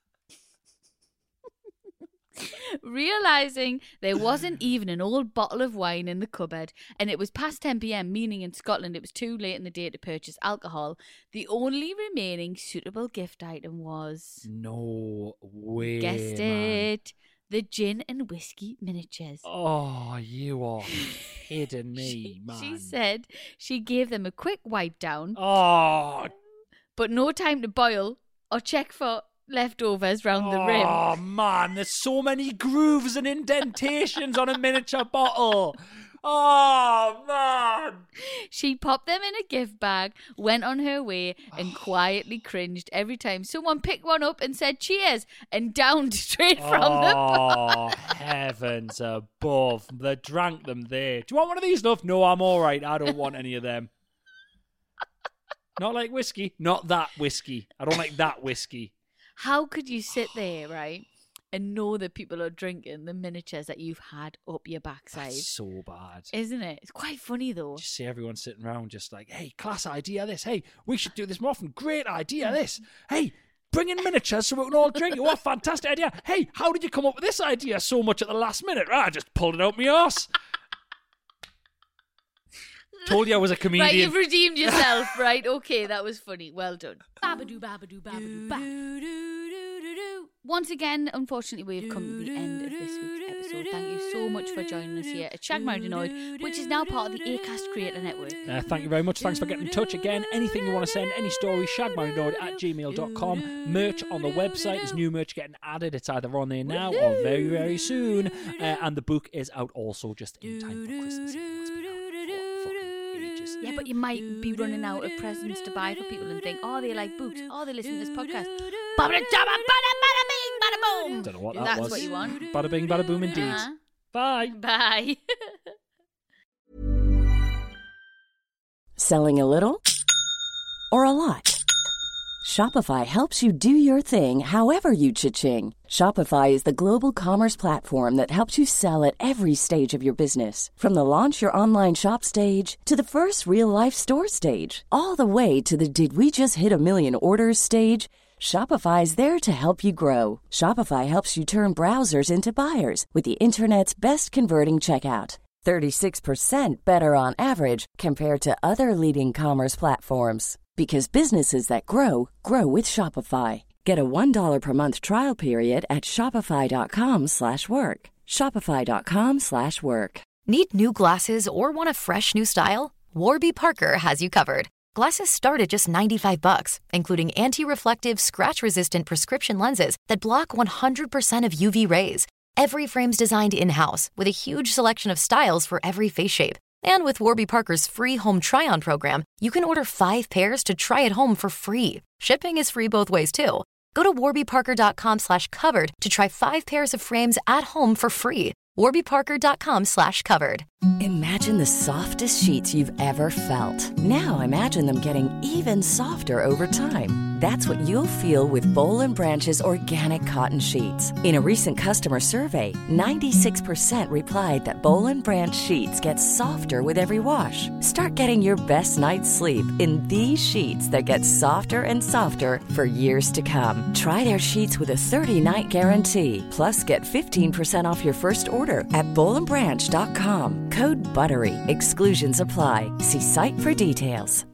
Realising there wasn't even an old bottle of wine in the cupboard, and it was past ten p.m, meaning in Scotland it was too late in the day to purchase alcohol, the only remaining suitable gift item was... No way. Guessed man. it. The gin and whiskey miniatures. Oh, you are kidding me, she, man. she said she gave them a quick wipe down, Oh, but no time to boil or check for leftovers round the rim. Oh man, there's so many grooves and indentations on a miniature bottle. Oh, man. She popped them in a gift bag, went on her way, and quietly cringed every time someone picked one up and said cheers and downed straight from the bar. Oh, heavens above. They drank them there. Do you want one of these, love? No, I'm all right. I don't want any of them. Not like whiskey. Not that whiskey. I don't like that whiskey. How could you sit there, right, and know that people are drinking the miniatures that you've had up your backside? That's so bad. Isn't it? It's quite funny, though. Just see everyone sitting around just like, hey, class idea this. Hey, we should do this more often. Great idea this. Hey, bring in miniatures so we can all drink it. What a fantastic idea. Hey, how did you come up with this idea so much at the last minute? Ah, I just pulled it out my arse. Told you I was a comedian. Right, you've redeemed yourself, right? Okay, that was funny. Well done. Babadoo, babadoo, babadoo, ba. Once again, unfortunately, we've come to the end of this week's episode. Thank you so much for joining us here at Shag Married Annoyed, which is now part of the Acast Creator Network. Uh, thank you very much. Thanks for getting in touch again. Anything you want to send, any stories, shagmarriedannoyed at gmail dot com. Merch on the website. There's new merch getting added. It's either on there now or very, very soon. Uh, and the book is out also just in time for Christmas. It's been out for fucking ages. Yeah, but you might be running out of presents to buy for people and think, oh, they like books. Oh, they listen to this podcast. Bada bada bada bing, bada boom. Don't know what that That's was. what you want. Bada bing, bada boom indeed. Uh-huh. Bye. Bye. Selling a little or a lot? Shopify helps you do your thing however you cha-ching. Shopify is the global commerce platform that helps you sell at every stage of your business. From the launch your online shop stage to the first real-life store stage, all the way to the did we just hit a million orders stage. Shopify is there to help you grow. Shopify helps you turn browsers into buyers with the internet's best converting checkout. thirty-six percent better on average compared to other leading commerce platforms. Because businesses that grow, grow with Shopify. Get a one dollar per month trial period at shopify.com slash work. Shopify.com slash work. Need new glasses or want a fresh new style? Warby Parker has you covered. Glasses start at just ninety-five bucks, including anti-reflective, scratch-resistant prescription lenses that block one hundred percent of U V rays. Every frame's designed in-house with a huge selection of styles for every face shape. And with Warby Parker's free home try-on program, you can order five pairs to try at home for free. Shipping is free both ways, too. Go to warbyparker.com slash covered to try five pairs of frames at home for free. warbyparker.com slash covered. Imagine the softest sheets you've ever felt. Now imagine them getting even softer over time. That's what you'll feel with Boll and Branch's organic cotton sheets. In a recent customer survey, ninety-six percent replied that Boll and Branch sheets get softer with every wash. Start getting your best night's sleep in these sheets that get softer and softer for years to come. Try their sheets with a thirty-night guarantee. Plus, get fifteen percent off your first order at boll and branch dot com. Code BUTTERY. Exclusions apply. See site for details.